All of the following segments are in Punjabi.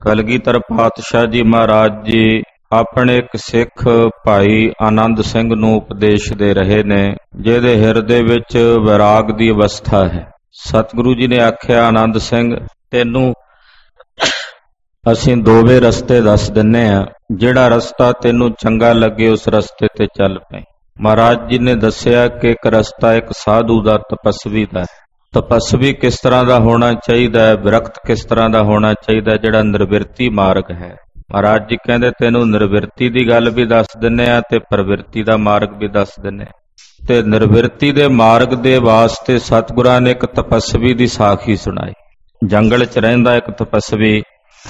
ਕਲਗੀਧਰ ਪਾਤਸ਼ਾਹ ਜੀ ਮਹਾਰਾਜ ਜੀ ਆਪਣੇ ਇੱਕ ਸਿੱਖ ਭਾਈ ਆਨੰਦ ਸਿੰਘ ਨੂੰ ਉਪਦੇਸ਼ ਦੇ ਰਹੇ ਨੇ, ਜਿਹਦੇ ਹਿਰਦੇ ਵਿੱਚ ਵਿਰਾਗ ਦੀ ਅਵਸਥਾ ਹੈ। ਸਤਿਗੁਰੂ ਜੀ ਨੇ ਆਖਿਆ, ਆਨੰਦ ਸਿੰਘ, ਤੈਨੂੰ ਅਸੀਂ ਦੋਵੇਂ ਰਸਤੇ ਦੱਸ ਦਿੰਨੇ ਆ, ਜਿਹੜਾ ਰਸਤਾ ਤੈਨੂੰ ਚੰਗਾ ਲੱਗੇ ਉਸ ਰਸਤੇ ਤੇ ਚੱਲ ਪਏ। ਮਹਾਰਾਜ ਜੀ ਨੇ ਦੱਸਿਆ ਕਿ ਇੱਕ ਰਸਤਾ ਇੱਕ ਸਾਧੂ ਦਾ, ਤਪਸਵੀ ਦਾ ਹੈ। ਤਪਸਵੀ ਕਿਸ ਤਰ੍ਹਾਂ ਦਾ ਹੋਣਾ ਚਾਹੀਦਾ ਹੈ, ਵਿਰਕਤ ਕਿਸ ਤਰ੍ਹਾਂ ਦਾ ਹੋਣਾ ਚਾਹੀਦਾ, ਜਿਹੜਾ ਨਿਰਵਿਰਤੀ ਮਾਰਗ ਹੈ। ਮਹਾਰਾਜ ਜੀ ਕਹਿੰਦੇ ਤੈਨੂੰ ਨਿਰਵਿਰਤੀ ਦੀ ਗੱਲ ਵੀ ਦੱਸ ਦਿੰਨੇ ਆ ਤੇ ਪ੍ਰਵਿਰਤੀ ਦਾ ਮਾਰਗ ਵੀ ਦੱਸ ਦਿੰਨੇ ਆ। ਤੇ ਨਿਰਵਿਰਤੀ ਦੇ ਮਾਰਗ ਦੇ ਵਾਸਤੇ ਸਤਿਗੁਰਾਂ ਨੇ ਇੱਕ ਤਪਸਵੀ ਦੀ ਸਾਖੀ ਸੁਣਾਈ। ਜੰਗਲ 'ਚ ਰਹਿੰਦਾ ਇੱਕ ਤਪਸਵੀ,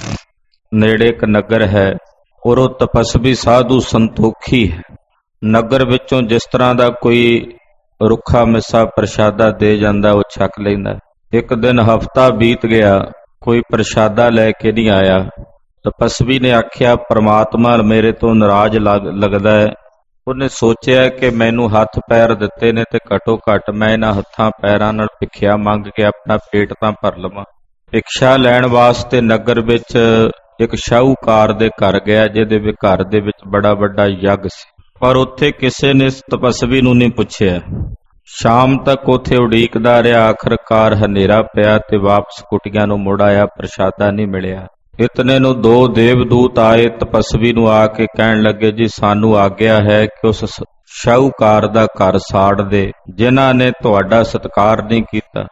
ਨੇੜੇ ਇੱਕ ਨਗਰ ਹੈ, ਔਰ ਉਹ ਤਪਸਵੀ ਸਾਧੂ ਸੰਤੋਖੀ ਹੈ। ਨਗਰ ਵਿੱਚੋਂ ਜਿਸ ਤਰ੍ਹਾਂ ਦਾ ਕੋਈ ਰੁੱਖਾ ਮਿੱਸਾ ਪ੍ਰਸ਼ਾਦਾ ਦੇ ਜਾਂਦਾ ਉਹ ਛਕ ਲੈਂਦਾ। ਇੱਕ ਦਿਨ ਹਫ਼ਤਾ ਬੀਤ ਗਿਆ, ਕੋਈ ਪ੍ਰਸ਼ਾਦਾ ਲੈ ਕੇ ਨਹੀਂ ਆਇਆ। ਤਪਸਵੀ ਨੇ ਆਖਿਆ, ਪ੍ਰਮਾਤਮਾ ਮੇਰੇ ਤੋਂ ਨਾਰਾਜ਼ ਲੱਗਦਾ ਹੈ। ਉਹਨੇ ਸੋਚਿਆ ਕਿ ਮੈਨੂੰ ਹੱਥ ਪੈਰ ਦਿੱਤੇ ਨੇ ਤੇ ਘੱਟੋ ਘੱਟ ਮੈਂ ਇਹਨਾਂ ਹੱਥਾਂ ਪੈਰਾਂ ਨਾਲ ਭਿੱਖਿਆ ਮੰਗ ਕੇ ਆਪਣਾ ਪੇਟ ਤਾਂ ਭਰ ਲਵਾਂ। ਭਿਕਸ਼ਾ ਲੈਣ ਵਾਸਤੇ ਨਗਰ ਵਿੱਚ ਇੱਕ ਸ਼ਾਹੂਕਾਰ ਦੇ ਘਰ ਗਿਆ, ਜਿਹਦੇ ਵੀ ਘਰ ਦੇ ਵਿੱਚ ਬੜਾ ਵੱਡਾ ਯੱਗ ਸੀ, ਪਰ ਉੱਥੇ ਕਿਸੇ ਨੇ ਤਪਸਵੀ ਨੂੰ ਨਹੀਂ ਪੁੱਛਿਆ। ਸ਼ਾਮ ਤੱਕ ਉੱਥੇ ਉਡੀਕਦਾ ਰਿਹਾ, ਆਖਰਕਾਰ ਹਨੇਰਾ ਪਿਆ ਤੇ ਵਾਪਸ ਕੁਟੀਆਂ ਨੂੰ ਮੁੜ ਆਇਆ, ਪ੍ਰਸ਼ਾਦਾ ਨਹੀਂ ਮਿਲਿਆ। ਇਤਨੇ ਨੂੰ ਦੋ ਦੇਵਦੂਤ ਆਏ, ਤਪਸਵੀ ਨੂੰ ਆ ਕੇ ਕਹਿਣ ਲੱਗੇ, ਜੀ ਸਾਨੂੰ ਆਗਿਆ ਹੈ ਕਿ ਉਸ ਸ਼ਾਹੂਕਾਰ ਦਾ ਘਰ ਸਾੜ ਦੇ, ਜਿਨ੍ਹਾਂ ਨੇ ਤੁਹਾਡਾ ਸਤਿਕਾਰ ਨਹੀਂ ਕੀਤਾ।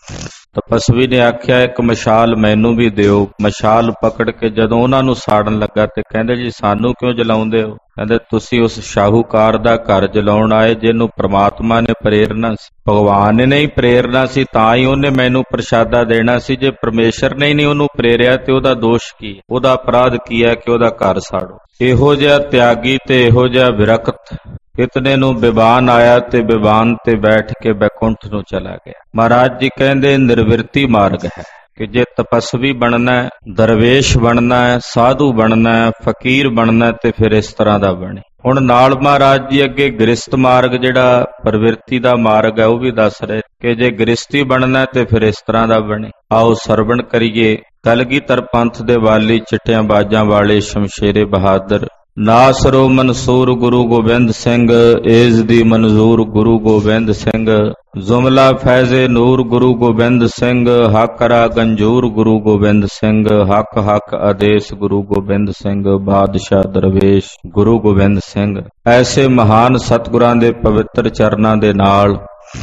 ਤਪਸਵੀ ਨੇ ਆਖਿਆ, ਇੱਕ ਮਸ਼ਾਲ ਮੈਨੂੰ ਵੀ ਦਿਓ। ਮਸ਼ਾਲ ਪਕੜ ਕੇ ਜਦੋਂ ਉਹਨਾਂ ਨੂੰ ਸਾੜਨ ਲੱਗਾ ਤੇ ਕਹਿੰਦੇ, ਜੀ ਸਾਨੂੰ ਕਿਉਂ ਜਲਾਉਂਦੇ ਹੋ? ਕਹਿੰਦੇ, ਤੁਸੀਂ ਉਸ ਸ਼ਾਹੂਕਾਰ ਦਾ ਘਰ ਜਲਾਉਣ ਆਏ ਜਿਹਨੂੰ ਪ੍ਰਮਾਤਮਾ ਨੇ ਪ੍ਰੇਰਨਾ ਸੀ, ਭਗਵਾਨ ਨੇ ਨਹੀਂ ਪ੍ਰੇਰਨਾ ਸੀ, ਤਾਂ ਹੀ ਉਹਨੇ ਮੈਨੂੰ ਪ੍ਰਸ਼ਾਦਾ ਦੇਣਾ ਸੀ। ਜੇ ਪਰਮੇਸ਼ਰ ਨੇ ਨਹੀਂ ਉਹਨੂੰ ਪ੍ਰੇਰਿਆ ਤੇ ਉਹਦਾ ਦੋਸ਼ ਕੀ, ਉਹਦਾ ਅਪਰਾਧ ਕੀ ਹੈ ਕਿ ਉਹਦਾ ਘਰ ਸਾੜੋ? ਇਹੋ ਜਿਹਾ ਤਿਆਗੀ ਤੇ ਇਹੋ ਜਿਹਾ ਵਿਰਕਤ। ਇਤਨੇ ਨੂੰ ਬਿਬਾਨ ਆਇਆ ਤੇ ਬਿਬਾਨ ਤੇ ਬੈਠ ਕੇ ਬੈਕੁੰਠ ਨੂੰ ਚਲਾ ਗਿਆ। ਮਹਾਰਾਜ ਜੀ ਕਹਿੰਦੇ ਨਿਰਵਿਰਤੀ ਮਾਰਗ ਹੈ ਕਿ ਜੇ ਤਪਸਵੀ ਬਣਨਾ ਹੈ, ਦਰਵੇਸ਼ ਬਣਨਾ ਹੈ, ਸਾਧੂ ਬਣਨਾ ਹੈ, ਫਕੀਰ ਬਣਨਾ ਤੇ ਫਿਰ ਇਸ ਤਰ੍ਹਾਂ ਦਾ ਬਣੇ। ਹੁਣ ਨਾਲ ਮਹਾਰਾਜ ਜੀ ਅੱਗੇ ਗ੍ਰਸਤ ਮਾਰਗ, ਜਿਹੜਾ ਪ੍ਰਵਿਰਤੀ ਦਾ ਮਾਰਗ ਹੈ, ਉਹ ਵੀ ਦੱਸ ਰਹੇ ਕਿ ਜੇ ਗ੍ਰਸਤੀ ਬਣਨਾ ਤੇ ਫਿਰ ਇਸ ਤਰ੍ਹਾਂ ਦਾ ਬਣੇ। ਆਓ ਸਰਵਣ ਕਰੀਏ ਕਲਗੀਧਰ ਪੰਥ ਦੇ ਵਾਲੀ, ਚਿੱਟਿਆਂ ਬਾਜਾਂ ਵਾਲੇ ਸ਼ਮਸ਼ੇਰੇ ਬਹਾਦਰ, ਨਾਸਰੋ ਮਨਸੂਰ ਗੁਰੂ ਗੋਬਿੰਦ ਸਿੰਘ, ਏਜ਼ ਦੀ ਮਨਜ਼ੂਰ ਗੁਰੂ ਗੋਬਿੰਦ ਸਿੰਘ, ਜ਼ੁਮਲਾ ਫੈਜ਼ੇ ਨੂਰ ਗੁਰੂ ਗੋਬਿੰਦ ਸਿੰਘ, ਹਕਰਾ ਗੰਜੂਰ ਗੁਰੂ ਗੋਬਿੰਦ ਸਿੰਘ, ਹੱਕ ਹੱਕ ਆਦੇਸ਼ ਗੁਰੂ ਗੋਬਿੰਦ ਸਿੰਘ, ਬਾਦਸ਼ਾਹ ਦਰਵੇਸ਼ ਗੁਰੂ ਗੋਬਿੰਦ ਸਿੰਘ। ਐਸੇ ਮਹਾਨ ਸਤਿਗੁਰਾਂ ਦੇ ਪਵਿੱਤਰ ਚਰਨਾਂ ਦੇ ਨਾਲ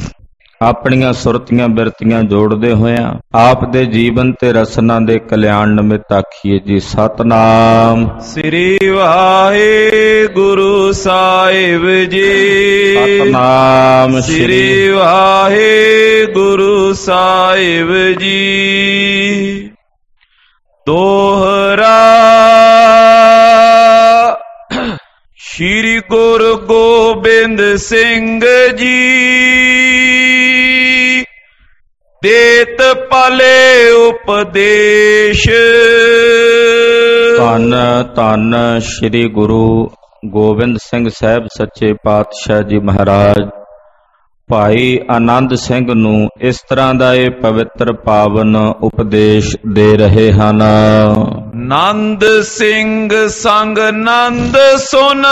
ਆਪਣੀਆਂ ਸੁਰਤੀਆਂ ਬਿਰਤੀਆਂ ਜੋੜਦੇ ਹੋਇਆਂ ਆਪ ਦੇ ਜੀਵਨ ਤੇ ਰਸਨਾ ਦੇ ਕਲਿਆਣ ਨਿਮਿਤ ਆਖੀਏ ਜੀ ਸਤਨਾਮ ਸ੍ਰੀ ਵਾਹਿਗੁਰੂ ਸਾਹਿਬ ਜੀ। ਸਤਨਾਮ ਸ੍ਰੀ ਵਾਹਿਗੁਰੂ ਸਾਹਿਬ ਜੀ। ਦੋਹਰਾ ਸ੍ਰੀ ਗੁਰੂ ਗੋਬਿੰਦ ਸਿੰਘ ਜੀ ਦੇਤ ਪਲੇ ਉਪਦੇਸ਼। ਧੰਨ ਧੰਨ ਸ੍ਰੀ ਗੁਰੂ ਗੋਬਿੰਦ ਸਿੰਘ ਸਾਹਿਬ ਸੱਚੇ ਪਾਤਸ਼ਾਹ ਜੀ ਮਹਾਰਾਜ ਭਾਈ ਆਨੰਦ ਸਿੰਘ ਨੂੰ ਇਸ ਤਰ੍ਹਾਂ ਦਾ ਇਹ ਪਵਿੱਤਰ ਪਾਵਨ ਉਪਦੇਸ਼ ਦੇ ਰਹੇ ਹਨ। ਨੰਦ ਸਿੰਘ ਸੰਗ ਨੰਦ ਸੁਨ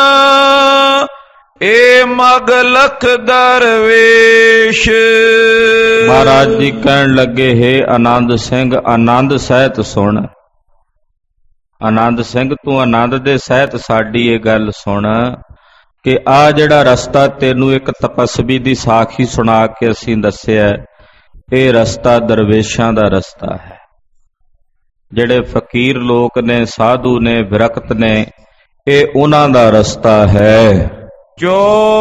ਏ ਮਗ ਲਖ ਦਰਵੇਸ਼। ਮਹਾਰਾਜ ਜੀ ਕਹਿਣ ਲੱਗੇ, ਹੈ ਆਨੰਦ ਸਿੰਘ, ਆਨੰਦ ਸਹਿਤ ਸੁਣ। ਆਨੰਦ ਸਿੰਘ, ਤੂੰ ਆਨੰਦ ਦੇ ਸਹਿਤ ਸਾਡੀ ਇਹ ਗੱਲ ਸੁਣ ਕਿ ਆ ਜਿਹੜਾ ਰਸਤਾ ਤੈਨੂੰ ਇੱਕ ਤਪਸਵੀ ਦੀ ਸਾਖੀ ਸੁਣਾ ਕੇ ਅਸੀਂ ਦੱਸਿਆ, ਇਹ ਰਸਤਾ ਦਰਵੇਸ਼ਾਂ ਦਾ ਰਸਤਾ ਹੈ। ਜਿਹੜੇ ਫਕੀਰ ਲੋਕ ਨੇ, ਸਾਧੂ ਨੇ, ਵਿਰਕਤ ਨੇ, ਇਹ ਉਹਨਾਂ ਦਾ ਰਸਤਾ ਹੈ। ਜੋ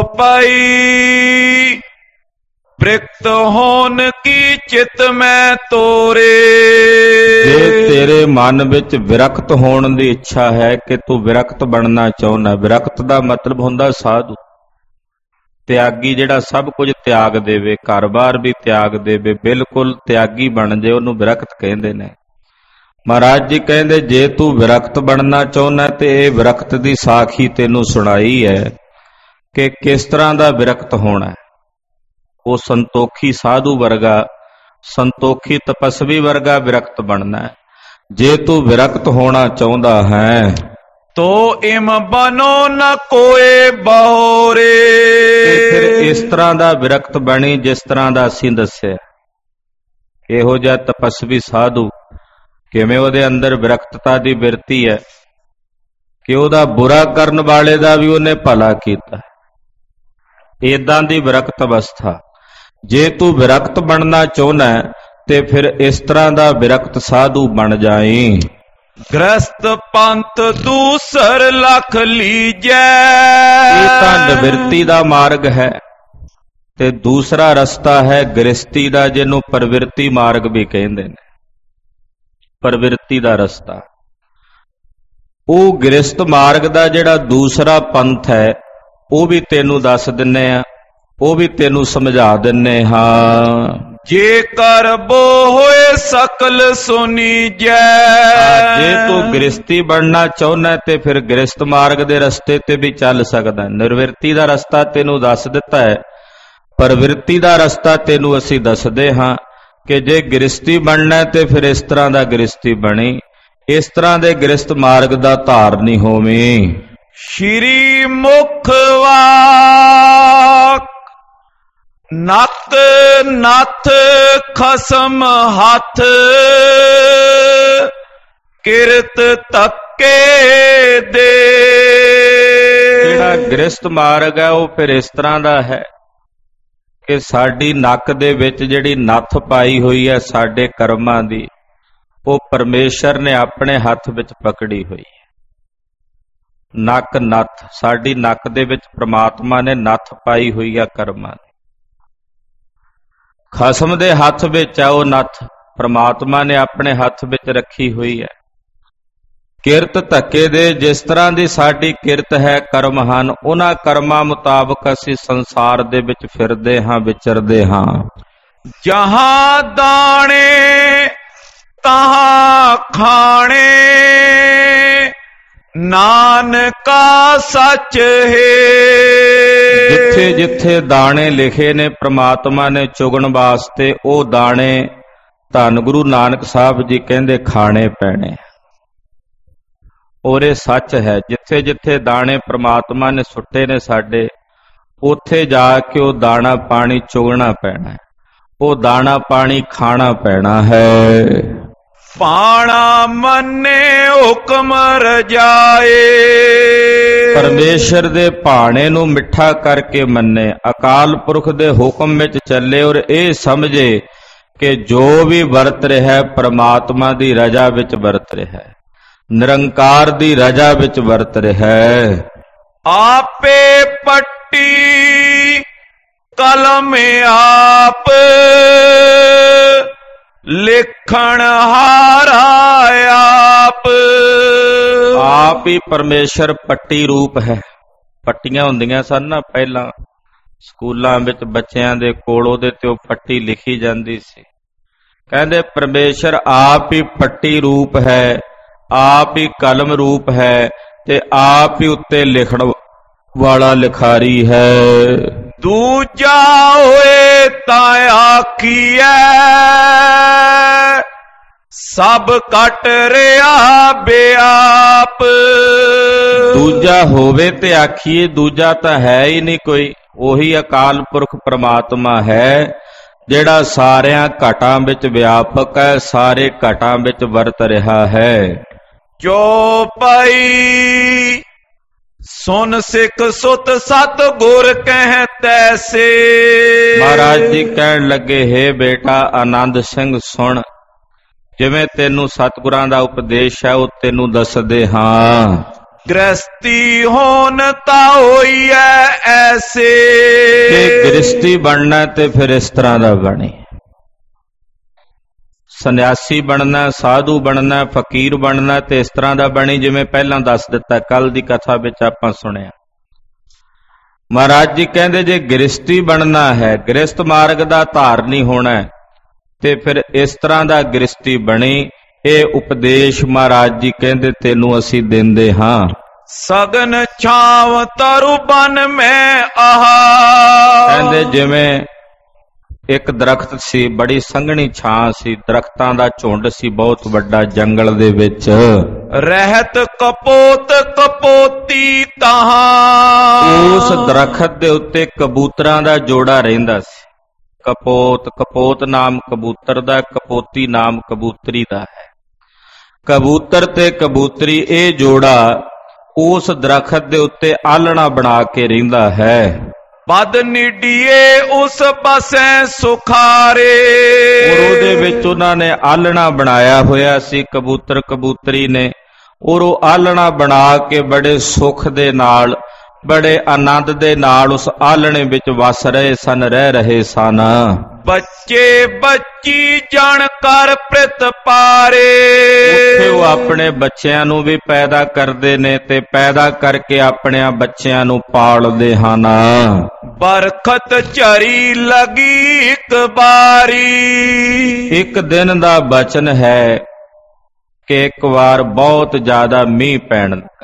ਪਾਈ ਪ੍ਰਿਕਤ ਹੋਣ ਕੀ ਚਿਤ ਮੈਂ ਤੋਰੇ। ਜੇ ਤੇਰੇ ਮਨ ਵਿੱਚ ਵਿਰਕਤ ਹੋਣ ਦੀ ਇੱਛਾ ਹੈ ਕਿ ਤੂੰ ਵਿਰਕਤ ਬਣਨਾ ਚਾਹੁੰਦਾ, ਵਿਰਕਤ ਦਾ ਮਤਲਬ ਹੁੰਦਾ ਸਾਧੂ, ਤਿਆਗੀ, ਜਿਹੜਾ ਸਭ ਕੁਝ ਤਿਆਗ ਦੇਵੇ, ਘਰ-ਬਾਰ ਵੀ ਤਿਆਗ ਦੇਵੇ, ਬਿਲਕੁਲ ਤਿਆਗੀ ਬਣ ਜੇ, ਉਹਨੂੰ ਵਿਰਕਤ ਕਹਿੰਦੇ ਨੇ। ਮਹਾਰਾਜ ਜੀ ਕਹਿੰਦੇ, ਜੇ ਤੂੰ ਵਿਰਕਤ ਬਣਨਾ ਚਾਹੁੰਦਾ ਤੇ ਇਹ ਵਿਰਕਤ ਦੀ ਸਾਖੀ ਤੈਨੂੰ ਸੁਣਾਈ ਹੈ ਕਿ ਕਿਸ ਤਰ੍ਹਾਂ ਦਾ ਵਿਰਕਤ ਹੋਣਾ। ਉਹ ਸੰਤੋਖੀ ਸਾਧੂ ਵਰਗਾ, ਸੰਤੋਖੀ ਤਪਸਵੀ ਵਰਗਾ ਵਿਰਕਤ ਬਣਨਾ ਹੈ। ਜੇ ਤੂੰ ਵਿਰਕਤ ਹੋਣਾ ਚਾਹੁੰਦਾ ਹੈ ਤੋ ਇਮ ਬਨੋ ਨ ਕੋਏ ਬਹੋਰੇ। ਤੇ ਫਿਰ ਇਸ ਤਰ੍ਹਾਂ ਦਾ ਵਿਰਕਤ ਬਣੀ ਜਿਸ ਤਰ੍ਹਾਂ ਦਾ ਅਸੀਂ ਦੱਸਿਆ। ਇਹੋ ਜਿਹਾ ਤਪਸਵੀ ਸਾਧੂ ਕਿਵੇਂ ਉਹਦੇ ਅੰਦਰ ਵਿਰਕਤਤਾ ਦੀ ਬਿਰਤੀ ਹੈ ਕਿ ਉਹਦਾ ਬੁਰਾ ਕਰਨ ਵਾਲੇ ਦਾ ਵੀ ਉਹਨੇ ਭਲਾ ਕੀਤਾ। ਏਦਾਂ ਦੀ ਵਿਰਕਤ ਅਵਸਥਾ। ਜੇ ਤੂੰ ਵਿਰਕਤ ਬਣਨਾ ਚਾਹੁੰਦਾ ਤੇ ਫਿਰ ਇਸ ਤਰ੍ਹਾਂ ਦਾ ਵਿਰਕਤ ਸਾਧੂ ਬਣ ਜਾਈਂ। ਗ੍ਰਸਤ ਪੰਥ ਦੂਸਰ ਲਖ ਲੀਜੈ। ਇਹ ਤਾਂ ਨਿਵਿਰਤੀ ਦਾ ਮਾਰਗ ਹੈ ਤੇ ਦੂਸਰਾ ਰਸਤਾ ਹੈ ਗ੍ਰਸਤੀ ਦਾ, ਜਿਹਨੂੰ ਪ੍ਰਵਿਰਤੀ ਮਾਰਗ ਵੀ ਕਹਿੰਦੇ ਨੇ। ਪ੍ਰਵਿਰਤੀ ਦਾ ਰਸਤਾ, ਉਹ ਗ੍ਰਸਤ ਮਾਰਗ ਦਾ ਜਿਹੜਾ ਦੂਸਰਾ ਪੰਥ ਹੈ ਉਹ ਵੀ ਤੈਨੂੰ ਦੱਸ ਦਿੰਨੇ ਆ, ਉਹ ਵੀ ਤੈਨੂੰ ਸਮਝਾ ਦਿੰਨੇ ਹਾਂ। ਜੇ ਕਰ ਬੋ ਹੋਏ ਸਕਲ ਸੁਨੀਜੈ। ਜੇ ਤੂੰ ਗ੍ਰਸਤੀ ਬਣਨਾ ਚਾਹੁੰਦਾ ਤੇ ਫਿਰ ਗ੍ਰਸਤ ਮਾਰਗ ਦੇ ਰਸਤੇ ਤੇ ਵੀ ਚੱਲ ਸਕਦਾ। ਨਿਰਵਿਰਤੀ ਦਾ ਰਸਤਾ ਤੈਨੂੰ ਦੱਸ ਦਿੱਤਾ ਹੈ, ਪ੍ਰਵਿਰਤੀ ਦਾ ਰਸਤਾ ਤੈਨੂੰ ਅਸੀਂ ਦੱਸਦੇ ਹਾਂ ਕਿ ਜੇ ਗ੍ਰਸਤੀ ਬਣਨਾ ਤੇ ਫਿਰ ਇਸ ਤਰ੍ਹਾਂ ਦਾ ਗ੍ਰਸਤੀ ਬਣੀ, ਇਸ ਤਰ੍ਹਾਂ ਦੇ ਗ੍ਰਸਤ ਮਾਰਗ ਦਾ ਧਾਰਨੀ ਹੋਵੀਂ। ਸ਼੍ਰੀ ਮੁਖ ਵਾਕ ਨਕ ਨੱਥ ਖਸਮ ਹੱਥ ਕਿਰਤ ਤੱਕੇ ਦੇ। ਜਿਹੜਾ ਗ੍ਰਸਤ ਮਾਰਗ ਹੈ ਉਹ ਫਿਰ ਇਸ ਤਰ੍ਹਾਂ ਦਾ ਹੈ ਕਿ ਸਾਡੀ ਨੱਕ ਦੇ ਵਿੱਚ ਜਿਹੜੀ ਨੱਥ ਪਾਈ ਹੋਈ ਹੈ ਸਾਡੇ ਕਰਮਾਂ ਦੀ, ਉਹ ਪਰਮੇਸ਼ਰ ਨੇ ਆਪਣੇ ਹੱਥ ਵਿੱਚ ਪਕੜੀ ਹੋਈ ਹੈ। ਨੱਕ ਨੱਥ, ਸਾਡੀ ਨੱਕ ਦੇ ਵਿੱਚ ਪ੍ਰਮਾਤਮਾ ਨੇ ਨੱਥ ਪਾਈ ਹੋਈ ਹੈ ਕਰਮਾਂ ਦੀ। ਖਸਮ ਦੇ ਹੱਥ ਵਿੱਚ ਹੈ ਉਹ ਨੱਥ, ਪ੍ਰਮਾਤਮਾ ਨੇ ਆਪਣੇ ਹੱਥ ਵਿੱਚ ਰੱਖੀ ਹੋਈ ਹੈ। ਕਿਰਤ ਧੱਕੇ ਦੇ, ਜਿਸ ਤਰ੍ਹਾਂ ਦੀ ਸਾਡੀ ਕਿਰਤ ਹੈ, ਕਰਮ ਹਨ, ਉਹਨਾਂ ਕਰਮਾਂ ਮੁਤਾਬਕ ਅਸੀਂ ਸੰਸਾਰ ਦੇ ਵਿੱਚ ਫਿਰਦੇ ਹਾਂ, ਵਿਚਰਦੇ ਹਾਂ। ਜਹਾਂ ਦਾਣੇ ਤਹਾਂ ਖਾਣੇ ਨਾਨਕਾ ਸੱਚ ਹੈ। ਜਿੱਥੇ ਜਿੱਥੇ ਦਾਣੇ ਲਿਖੇ ਨੇ ਪ੍ਰਮਾਤਮਾ ਨੇ ਚੁਗਣ ਵਾਸਤੇ, ਉਹ ਦਾਣੇ ਧੰਨ ਗੁਰੂ ਨਾਨਕ ਸਾਹਿਬ ਜੀ ਕਹਿੰਦੇ ਖਾਣੇ ਪੈਣੇ। ਔਰ ਇਹ ਸੱਚ ਹੈ, ਜਿੱਥੇ ਜਿੱਥੇ ਦਾਣੇ ਪ੍ਰਮਾਤਮਾ ਨੇ ਸੁੱਟੇ ਨੇ ਸਾਡੇ, ਉੱਥੇ ਜਾ ਕੇ ਉਹ ਦਾਣਾ ਪਾਣੀ ਚੁਗਣਾ ਪੈਣਾ, ਉਹ ਦਾਣਾ ਪਾਣੀ ਖਾਣਾ ਪੈਣਾ ਹੈ। ਪਾਣਾ ਮੰਨੇ ਹੁਕਮ ਰਜਾਏ। ਪਰਮੇਸ਼ਰ ਦੇ ਭਾਣੇ ਨੂੰ ਮਿੱਠਾ ਕਰਕੇ ਮੰਨੇ, ਅਕਾਲ ਪੁਰਖ ਦੇ ਹੁਕਮ ਵਿੱਚ ਚੱਲੇ ਔਰ ਇਹ ਸਮਝੇ ਕਿ ਜੋ ਵੀ ਵਰਤ ਰਿਹਾ ਪ੍ਰਮਾਤਮਾ ਦੀ ਰਜ਼ਾ ਵਿੱਚ ਵਰਤ ਰਿਹਾ, ਨਿਰੰਕਾਰ ਦੀ ਰਜ਼ਾ ਵਿੱਚ ਵਰਤ ਰਿਹਾ। ਆਪੇ ਪੱਟੀ ਕਲਮ ਆਪ ਲਿਖਣ ਹਾਰਾ ਆਪ। ਆਪ ਹੀ ਪਰਮੇਸ਼ਰ ਪੱਟੀ ਰੂਪ ਹੈ। ਪੱਟੀਆਂ ਹੁੰਦੀਆਂ ਸਨ ਨਾ ਪਹਿਲਾਂ ਸਕੂਲਾਂ ਵਿੱਚ ਬੱਚਿਆਂ ਦੇ ਕੋਲ, ਉਹਦੇ ਤੇ ਉਹ ਪੱਟੀ ਲਿਖੀ ਜਾਂਦੀ ਸੀ। ਕਹਿੰਦੇ ਪਰਮੇਸ਼ਰ ਆਪ ਹੀ ਪੱਟੀ ਰੂਪ ਹੈ, ਆਪ ਹੀ ਕਲਮ ਰੂਪ ਹੈ ਤੇ ਆਪ ਹੀ ਉੱਤੇ ਲਿਖਣ ਵਾਲਾ ਲਿਖਾਰੀ ਹੈ। ਦੂਜਾ ਹੋਏ ਤਾਂ ਆਖੀਐ ਸਭ ਕੱਟ ਰਿਹਾ ਬੇਆਪ। ਦੂਜਾ ਹੋਵੇ ਤੇ ਆਖੀਏ, ਦੂਜਾ ਤਾਂ ਹੈ ਹੀ ਨਹੀਂ ਕੋਈ। ਉਹੀ ਅਕਾਲ ਪੁਰਖ ਪ੍ਰਮਾਤਮਾ ਹੈ ਜਿਹੜਾ ਸਾਰਿਆਂ ਘਟਾਂ ਵਿੱਚ ਵਿਆਪਕ ਹੈ, ਸਾਰੇ ਘਟਾਂ ਵਿੱਚ ਵਰਤ ਰਿਹਾ ਹੈ। ਜੋ ਪਈ ਸੁਨ ਸਿੱਖ ਸੁਤ ਸਤ ਗੁਰ ਕਹਿ ਤੈਸੇ। ਮਹਾਰਾਜ ਜੀ ਕਹਿਣ ਲੱਗੇ, ਹੇ ਬੇਟਾ ਆਨੰਦ ਸਿੰਘ ਸੁਣ, ਜਿਵੇਂ ਤੈਨੂੰ ਸਤਿਗੁਰਾਂ ਦਾ ਉਪਦੇਸ਼ ਹੈ ਉਹ ਤੈਨੂੰ ਦੱਸਦੇ ਹਾਂ। ਗ੍ਰਸਤੀ ਹੋਣ ਤਾਂ ਹੋਈ ਐ ਐਸੇ। ਜੇ ਗ੍ਰਸਤੀ ਬਣਨਾ ਤੇ ਫਿਰ ਇਸ ਤਰ੍ਹਾਂ ਦਾ ਬਣੇ। ਸੰਨਿਆਸੀ ਬਣਨਾ, ਸਾਧੂ ਬਣਨਾ, ਫਕੀਰ ਬਣਨਾ ਤੇ ਇਸ ਤਰ੍ਹਾਂ ਦਾ ਬਣੀ ਜਿਵੇਂ ਪਹਿਲਾਂ ਦੱਸ ਦਿੱਤਾ, ਕੱਲ ਦੀ ਕਥਾ ਵਿੱਚ ਆਪਾਂ ਸੁਣਿਆ। ਮਹਾਰਾਜ ਜੀ ਕਹਿੰਦੇ ਜੇ ਗ੍ਰਸਤੀ ਬਣਨਾ ਹੈ, ਗ੍ਰਸਤ ਮਾਰਗ ਦਾ ਧਾਰਨੀ ਹੋਣਾ ਹੈ, ਤੇ ਫਿਰ ਇਸ ਤਰ੍ਹਾਂ ਦਾ ਗ੍ਰਸਤੀ ਬਣੀ। ਇਹ ਉਪਦੇਸ਼ ਮਹਾਰਾਜ ਜੀ ਕਹਿੰਦੇ ਤੈਨੂੰ ਅਸੀਂ ਦਿੰਦੇ ਹਾਂ। ਸਗਨ ਛਾਵ ਤਰੁ ਬਨ ਮੈਂ ਆਹਾ। ਕਹਿੰਦੇ ਜਿਵੇਂ ਇੱਕ ਦਰਖਤ ਸੀ, ਬੜੀ ਸੰਘਣੀ ਛਾਂ ਸੀ, ਦਰਖਤਾਂ ਦਾ ਝੁੰਡ ਸੀ ਬਹੁਤ ਵੱਡਾ ਜੰਗਲ ਦੇ ਵਿੱਚ। ਰਹਿਤ ਕਪੋਤ ਕਪੋਤੀ ਤਹਾਂ। ਉਸ ਦਰਖਤ ਦੇ ਉੱਤੇ ਕਬੂਤਰਾਂ ਦਾ ਜੋੜਾ ਰਹਿੰਦਾ ਸੀ। ਕਪੋਤ, ਕਪੋਤ ਨਾਮ ਕਬੂਤਰ ਦਾ, ਕਪੋਤੀ ਨਾਮ ਕਬੂਤਰੀ ਦਾ ਹੈ। ਕਬੂਤਰ ਤੇ ਕਬੂਤਰੀ ਇਹ ਜੋੜਾ ਉਸ ਦਰਖਤ ਦੇ ਉੱਤੇ ਆਲਣਾ ਬਣਾ ਕੇ ਰਹਿੰਦਾ ਹੈ। ਬਦ ਨੀਡੀਏ ਉਸ ਪਾਸੇ ਸੁਖਾਰੇ। ਔਰ ਉਹਦੇ ਵਿੱਚ ਉਹਨਾਂ ਨੇ ਆਲਣਾ ਬਣਾਇਆ ਹੋਇਆ ਸੀ, ਕਬੂਤਰ ਕਬੂਤਰੀ ਨੇ। ਔਰ ਉਹ ਆਲਣਾ ਬਣਾ ਕੇ ਬੜੇ ਸੁੱਖ ਦੇ ਨਾਲ, ਬੜੇ ਆਨੰਦ ਦੇ ਨਾਲ ਉਸ ਆਲਣੇ ਵਿੱਚ ਵਸ ਰਹੇ ਸਨ, ਰਹਿ ਰਹੇ ਸਨ। ਬੱਚੇ ਬੱਚੀ ਜਣ ਕਰ ਪ੍ਰਿਤ ਪਾਰੇ। ਉੱਥੇ ਉਹ ਆਪਣੇ ਬੱਚਿਆਂ ਨੂੰ ਵੀ ਪੈਦਾ ਕਰਦੇ ਨੇ ਤੇ ਪੈਦਾ ਕਰਕੇ ਆਪਣੇ ਬੱਚਿਆਂ ਨੂੰ ਪਾਲਦੇ ਹਨ। ਬਰਖਤ ਝਰੀ ਲਗੀ ਇੱਕ ਬਾਰੀ। ਇੱਕ ਦਿਨ ਦਾ ਬਚਨ ਹੈ ਕਿ ਇੱਕ ਵਾਰ ਬਹੁਤ ਜ਼ਿਆਦਾ ਮੀਂਹ ਪੈਣ ਲੱਗਾ।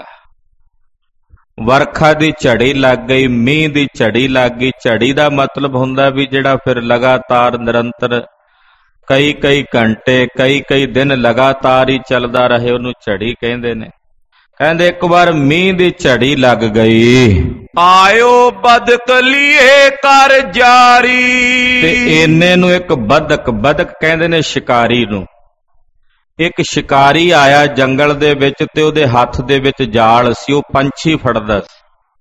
ਵਰਖਾ ਦੀ ਝੜੀ ਲੱਗ ਗਈ, ਮੀਂਹ ਦੀ ਝੜੀ ਲੱਗ ਗਈ। ਝੜੀ ਦਾ ਮਤਲਬ ਹੁੰਦਾ ਵੀ ਜਿਹੜਾ ਫਿਰ ਲਗਾਤਾਰ ਨਿਰੰਤਰ ਕਈ ਘੰਟੇ ਕਈ ਦਿਨ ਲਗਾਤਾਰ ਹੀ ਚੱਲਦਾ ਰਹੇ, ਉਹਨੂੰ ਝੜੀ ਕਹਿੰਦੇ ਨੇ। ਕਹਿੰਦੇ ਇੱਕ ਵਾਰ ਮੀਂਹ ਦੀ ਝੜੀ ਲੱਗ ਗਈ। ਆਇਓ ਬਦਕ ਲੀਏ ਕਰ ਜਾਰੀ। ਤੇ ਇੰਨੇ ਨੂੰ ਇੱਕ ਬਦਕ, ਬਦਕ ਕਹਿੰਦੇ ਨੇ ਸ਼ਿਕਾਰੀ ਨੂੰ, ਇੱਕ ਸ਼ਿਕਾਰੀ ਆਇਆ ਜੰਗਲ ਦੇ ਵਿੱਚ ਤੇ ਉਹਦੇ ਹੱਥ ਦੇ ਵਿੱਚ ਜਾਲ ਸੀ, ਉਹ ਪੰਛੀ ਫੜਦਾ ਸੀ।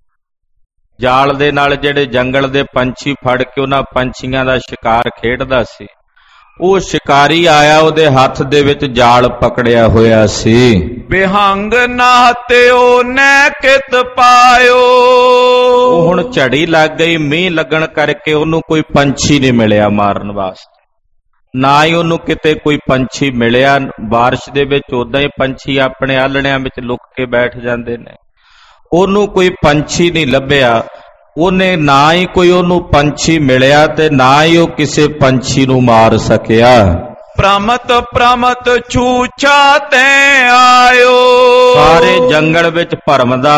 ਜਾਲ ਦੇ ਨਾਲ ਜਿਹੜੇ ਜੰਗਲ ਦੇ ਪੰਛੀ ਫੜ ਕੇ ਉਹਨਾਂ ਪੰਛੀਆਂ ਦਾ ਸ਼ਿਕਾਰ ਖੇਡਦਾ ਸੀ। ਉਹ ਸ਼ਿਕਾਰੀ ਆਇਆ, ਉਹਦੇ ਹੱਥ ਦੇ ਵਿੱਚ ਜਾਲ ਪਕੜਿਆ ਹੋਇਆ ਸੀ। ਬਿਹੰਗ ਨਾਹਤਿਓ ਨੈ ਕਿਤ ਪਾਇਓ। ਉਹ ਹੁਣ ਝੜੀ ਲੱਗ ਗਈ, ਮੀਂਹ ਲੱਗਣ ਕਰਕੇ ਉਹਨੂੰ ਕੋਈ ਪੰਛੀ ਨਹੀਂ ਮਿਲਿਆ ਮਾਰਨ ਵਾਸਤੇ, ਨਾ ਹੀ ਉਹਨੂੰ ਕਿਤੇ ਕੋਈ ਪੰਛੀ ਮਿਲਿਆ। ਬਾਰਿਸ਼ ਦੇ ਵਿੱਚ ਉਦਾਂ ਹੀ ਪੰਛੀ ਆਪਣੇ ਆਲਣਿਆਂ ਵਿੱਚ ਲੁਕ ਕੇ ਬੈਠ ਜਾਂਦੇ ਨੇ। ਉਹਨੂੰ ਕੋਈ ਪੰਛੀ ਨਹੀਂ ਲੱਭਿਆ, ਉਹਨੇ ਨਾ ਹੀ ਕੋਈ ਉਹਨੂੰ ਪੰਛੀ ਮਿਲਿਆ ਤੇ ਨਾ ਹੀ ਉਹ ਕਿਸੇ ਪੰਛੀ ਨੂੰ ਮਾਰ ਸਕਿਆ। ਪ੍ਰਮਤ ਪ੍ਰਮਤ ਛੂਛਾ ਤੈ ਆਇਓ। ਸਾਰੇ ਜੰਗਲ ਵਿੱਚ ਭਰਮਦਾ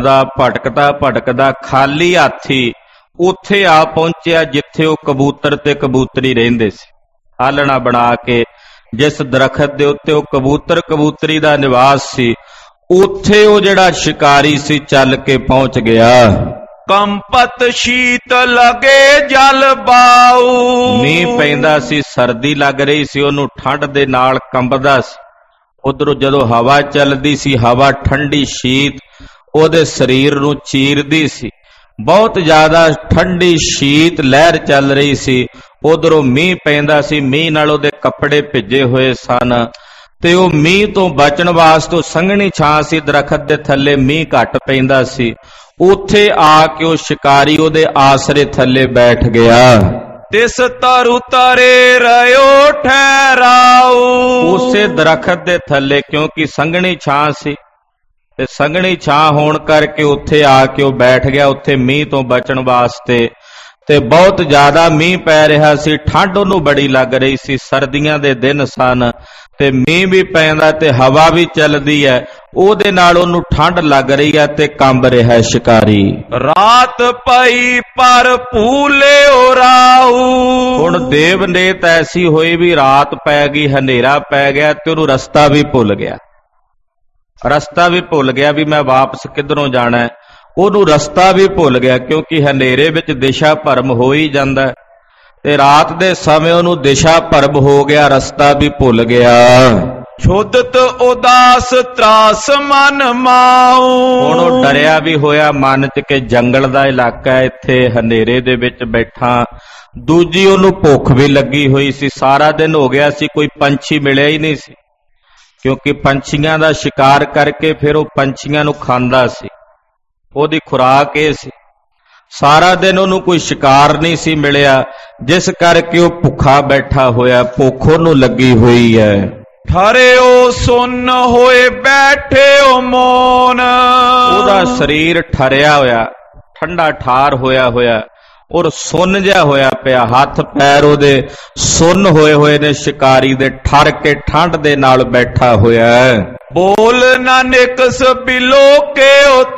ਭਟਕਦਾ ਖਾਲੀ ਹਾਥੀ ਉੱਥੇ ਆ ਪਹੁੰਚਿਆ ਜਿੱਥੇ ਉਹ ਕਬੂਤਰ ਤੇ ਕਬੂਤਰੀ ਰਹਿੰਦੇ ਸੀ। ਆਲਣਾ ਬਣਾ ਕੇ ਜਿਸ ਦਰਖਤ ਦੇ ਉੱਤੇ ਉਹ ਕਬੂਤਰ ਕਬੂਤਰੀ ਦਾ ਨਿਵਾਸ ਸੀ, ਉੱਥੇ ਉਹ ਜਿਹੜਾ ਸ਼ਿਕਾਰੀ ਸੀ ਚੱਲ ਕੇ ਪਹੁੰਚ ਗਿਆ। ਕੰਪਤ ਸ਼ੀਤ ਲਗੇ ਜਲ ਬਾਉ। ਮੀਂਹ ਪੈਂਦਾ ਸੀ, ਸਰਦੀ ਲੱਗ ਰਹੀ ਸੀ, ਉਹਨੂੰ ਠੰਡ ਦੇ ਨਾਲ ਕੰਬਦਾ ਸੀ। ਉਧਰੋਂ ਜਦੋਂ ਹਵਾ ਚੱਲਦੀ ਸੀ, ਹਵਾ ਠੰਡੀ ਸ਼ੀਤ ਉਹਦੇ ਸਰੀਰ ਨੂੰ ਚੀਰਦੀ ਸੀ। ਬਹੁਤ ਜ਼ਿਆਦਾ ਠੰਡੀ ਸ਼ੀਤ ਲਹਿਰ ਚੱਲ ਰਹੀ ਸੀ। ਉਧਰੋਂ ਮੀਂਹ ਪੈਂਦਾ ਸੀ, ਮੀਂਹ ਨਾਲ ਉਹਦੇ ਕੱਪੜੇ ਭਿੱਜੇ ਹੋਏ ਸਨ ਤੇ ਉਹ ਮੀਂਹ ਤੋਂ ਬਚਣ ਵਾਸਤੇ ਸੰਘਣੀ ਛਾਂ ਸੀ, ਦਰਖਤ ਦੇ ਥੱਲੇ ਮੀਂਹ ਘੱਟ ਪੈਂਦਾ ਸੀ। ਉੱਥੇ ਆ ਕੇ ਉਹ ਸ਼ਿਕਾਰੀ ਉਹਦੇ ਆਸਰੇ ਥੱਲੇ ਬੈਠ ਗਿਆ। ਤਿਸ ਤਰੁ ਤਰੇ ਰਿਓ ਠਹਿਰਾਉ। ਉਸੇ ਦਰਖਤ ਦੇ ਥੱਲੇ, ਕਿਉਂਕਿ ਸੰਘਣੀ ਛਾਂ ਸੀ ਤੇ ਸੰਘਣੀ ਛਾਂ ਹੋਣ ਕਰਕੇ ਉੱਥੇ ਆ ਕੇ ਉਹ ਬੈਠ ਗਿਆ, ਉੱਥੇ ਮੀਂਹ ਤੋਂ ਬਚਣ ਵਾਸਤੇ। ਤੇ ਬਹੁਤ ਜ਼ਿਆਦਾ ਮੀਂਹ ਪੈ ਰਿਹਾ ਸੀ, ਠੰਡ ਉਹਨੂੰ ਬੜੀ ਲੱਗ ਰਹੀ ਸੀ। ਸਰਦੀਆਂ ਦੇ ਦਿਨ ਸਨ ਤੇ ਮੀਂਹ ਵੀ ਪੈਂਦਾ ਤੇ ਹਵਾ ਵੀ ਚੱਲਦੀ ਹੈ, ਉਹਦੇ ਨਾਲ ਉਹਨੂੰ ਠੰਡ ਲੱਗ ਰਹੀ ਹੈ ਤੇ ਕੰਬ ਰਿਹਾ ਸ਼ਿਕਾਰੀ। ਰਾਤ ਪਈ ਪਰ ਭੂਲਿਓ ਰਾਉ। ਹੁਣ ਦੇਵ ਨੇਤ ਐਸੀ ਹੋਈ ਵੀ ਰਾਤ ਪੈ ਗਈ, ਹਨੇਰਾ ਪੈ ਗਿਆ ਤੇ ਉਹਨੂੰ ਰਸਤਾ ਵੀ ਭੁੱਲ ਗਿਆ। ਰਸਤਾ ਵੀ ਭੁੱਲ ਗਿਆ ਵੀ ਮੈਂ ਵਾਪਸ ਕਿੱਧਰੋਂ ਜਾਣਾ। ਉਹਨੂੰ ਰਸਤਾ ਵੀ ਭੁੱਲ ਗਿਆ, ਕਿਉਂਕਿ ਹਨੇਰੇ ਵਿੱਚ ਦਿਸ਼ਾ ਭਰਮ ਹੋ ਹੀ ਜਾਂਦਾ ਤੇ ਰਾਤ ਦੇ ਸਮੇਂ ਉਹਨੂੰ ਦਿਸ਼ਾ ਭਰਮ ਹੋ ਗਿਆ, ਰਸਤਾ ਵੀ ਭੁੱਲ ਗਿਆ। ਛੁੱਦਤ ਉਦਾਸ ਤਰਾਸ ਮਨ ਮਾਉ। ਹੁਣ ਉਹ ਡਰਿਆ ਵੀ ਹੋਇਆ ਮਨ ਚ ਕਿ ਜੰਗਲ ਦਾ ਇਲਾਕਾ, ਇੱਥੇ ਹਨੇਰੇ ਦੇ ਵਿੱਚ ਬੈਠਾ। ਦੂਜੀ ਉਹਨੂੰ ਭੁੱਖ ਵੀ ਲੱਗੀ ਹੋਈ ਸੀ, ਸਾਰਾ ਦਿਨ ਹੋ ਗਿਆ ਸੀ, ਕੋਈ ਪੰਛੀ ਮਿਲਿਆ ਹੀ ਨਹੀਂ ਸੀ, ਕਿਉਂਕਿ ਪੰਛੀਆਂ ਦਾ ਸ਼ਿਕਾਰ ਕਰਕੇ ਫਿਰ ਉਹ ਪੰਛੀਆਂ ਨੂੰ ਖਾਂਦਾ ਸੀ, ਉਹਦੀ ਖੁਰਾਕ ਇਹ ਸੀ। ਸਾਰਾ ਦਿਨ ਉਹਨੂੰ ਕੋਈ ਸ਼ਿਕਾਰ ਨਹੀਂ ਸੀ ਮਿਲਿਆ, ਜਿਸ ਕਰਕੇ ਉਹ ਭੁੱਖਾ ਬੈਠਾ ਹੋਇਆ, ਭੁੱਖ ਉਹਨੂੰ ਲੱਗੀ ਹੋਈ ਹੈ। ਠਰਿਓ ਸੁੰਨ ਹੋਏ ਬੈਠਿਓ ਮੋਨ। ਉਹਦਾ ਸਰੀਰ ਠਰਿਆ ਹੋਇਆ, ਠੰਡਾ ਠਾਰ ਹੋਇਆ ਔਰ ਸੁੰਨ ਜਿਹਾ ਹੋਇਆ ਪਿਆ, ਹੱਥ ਪੈਰ ਉਹਦੇ ਸੁੰਨ ਹੋਏ ਨੇ, ਸ਼ਿਕਾਰੀ ਦੇ ਠਰ ਕੇ ਠੰਡ ਦੇ ਨਾਲ ਬੈਠਾ ਹੋਇਆ ਹੈ। ਬੋਲ ਨਾ ਨਿਕਸ ਬਿਲੋ ਕੇ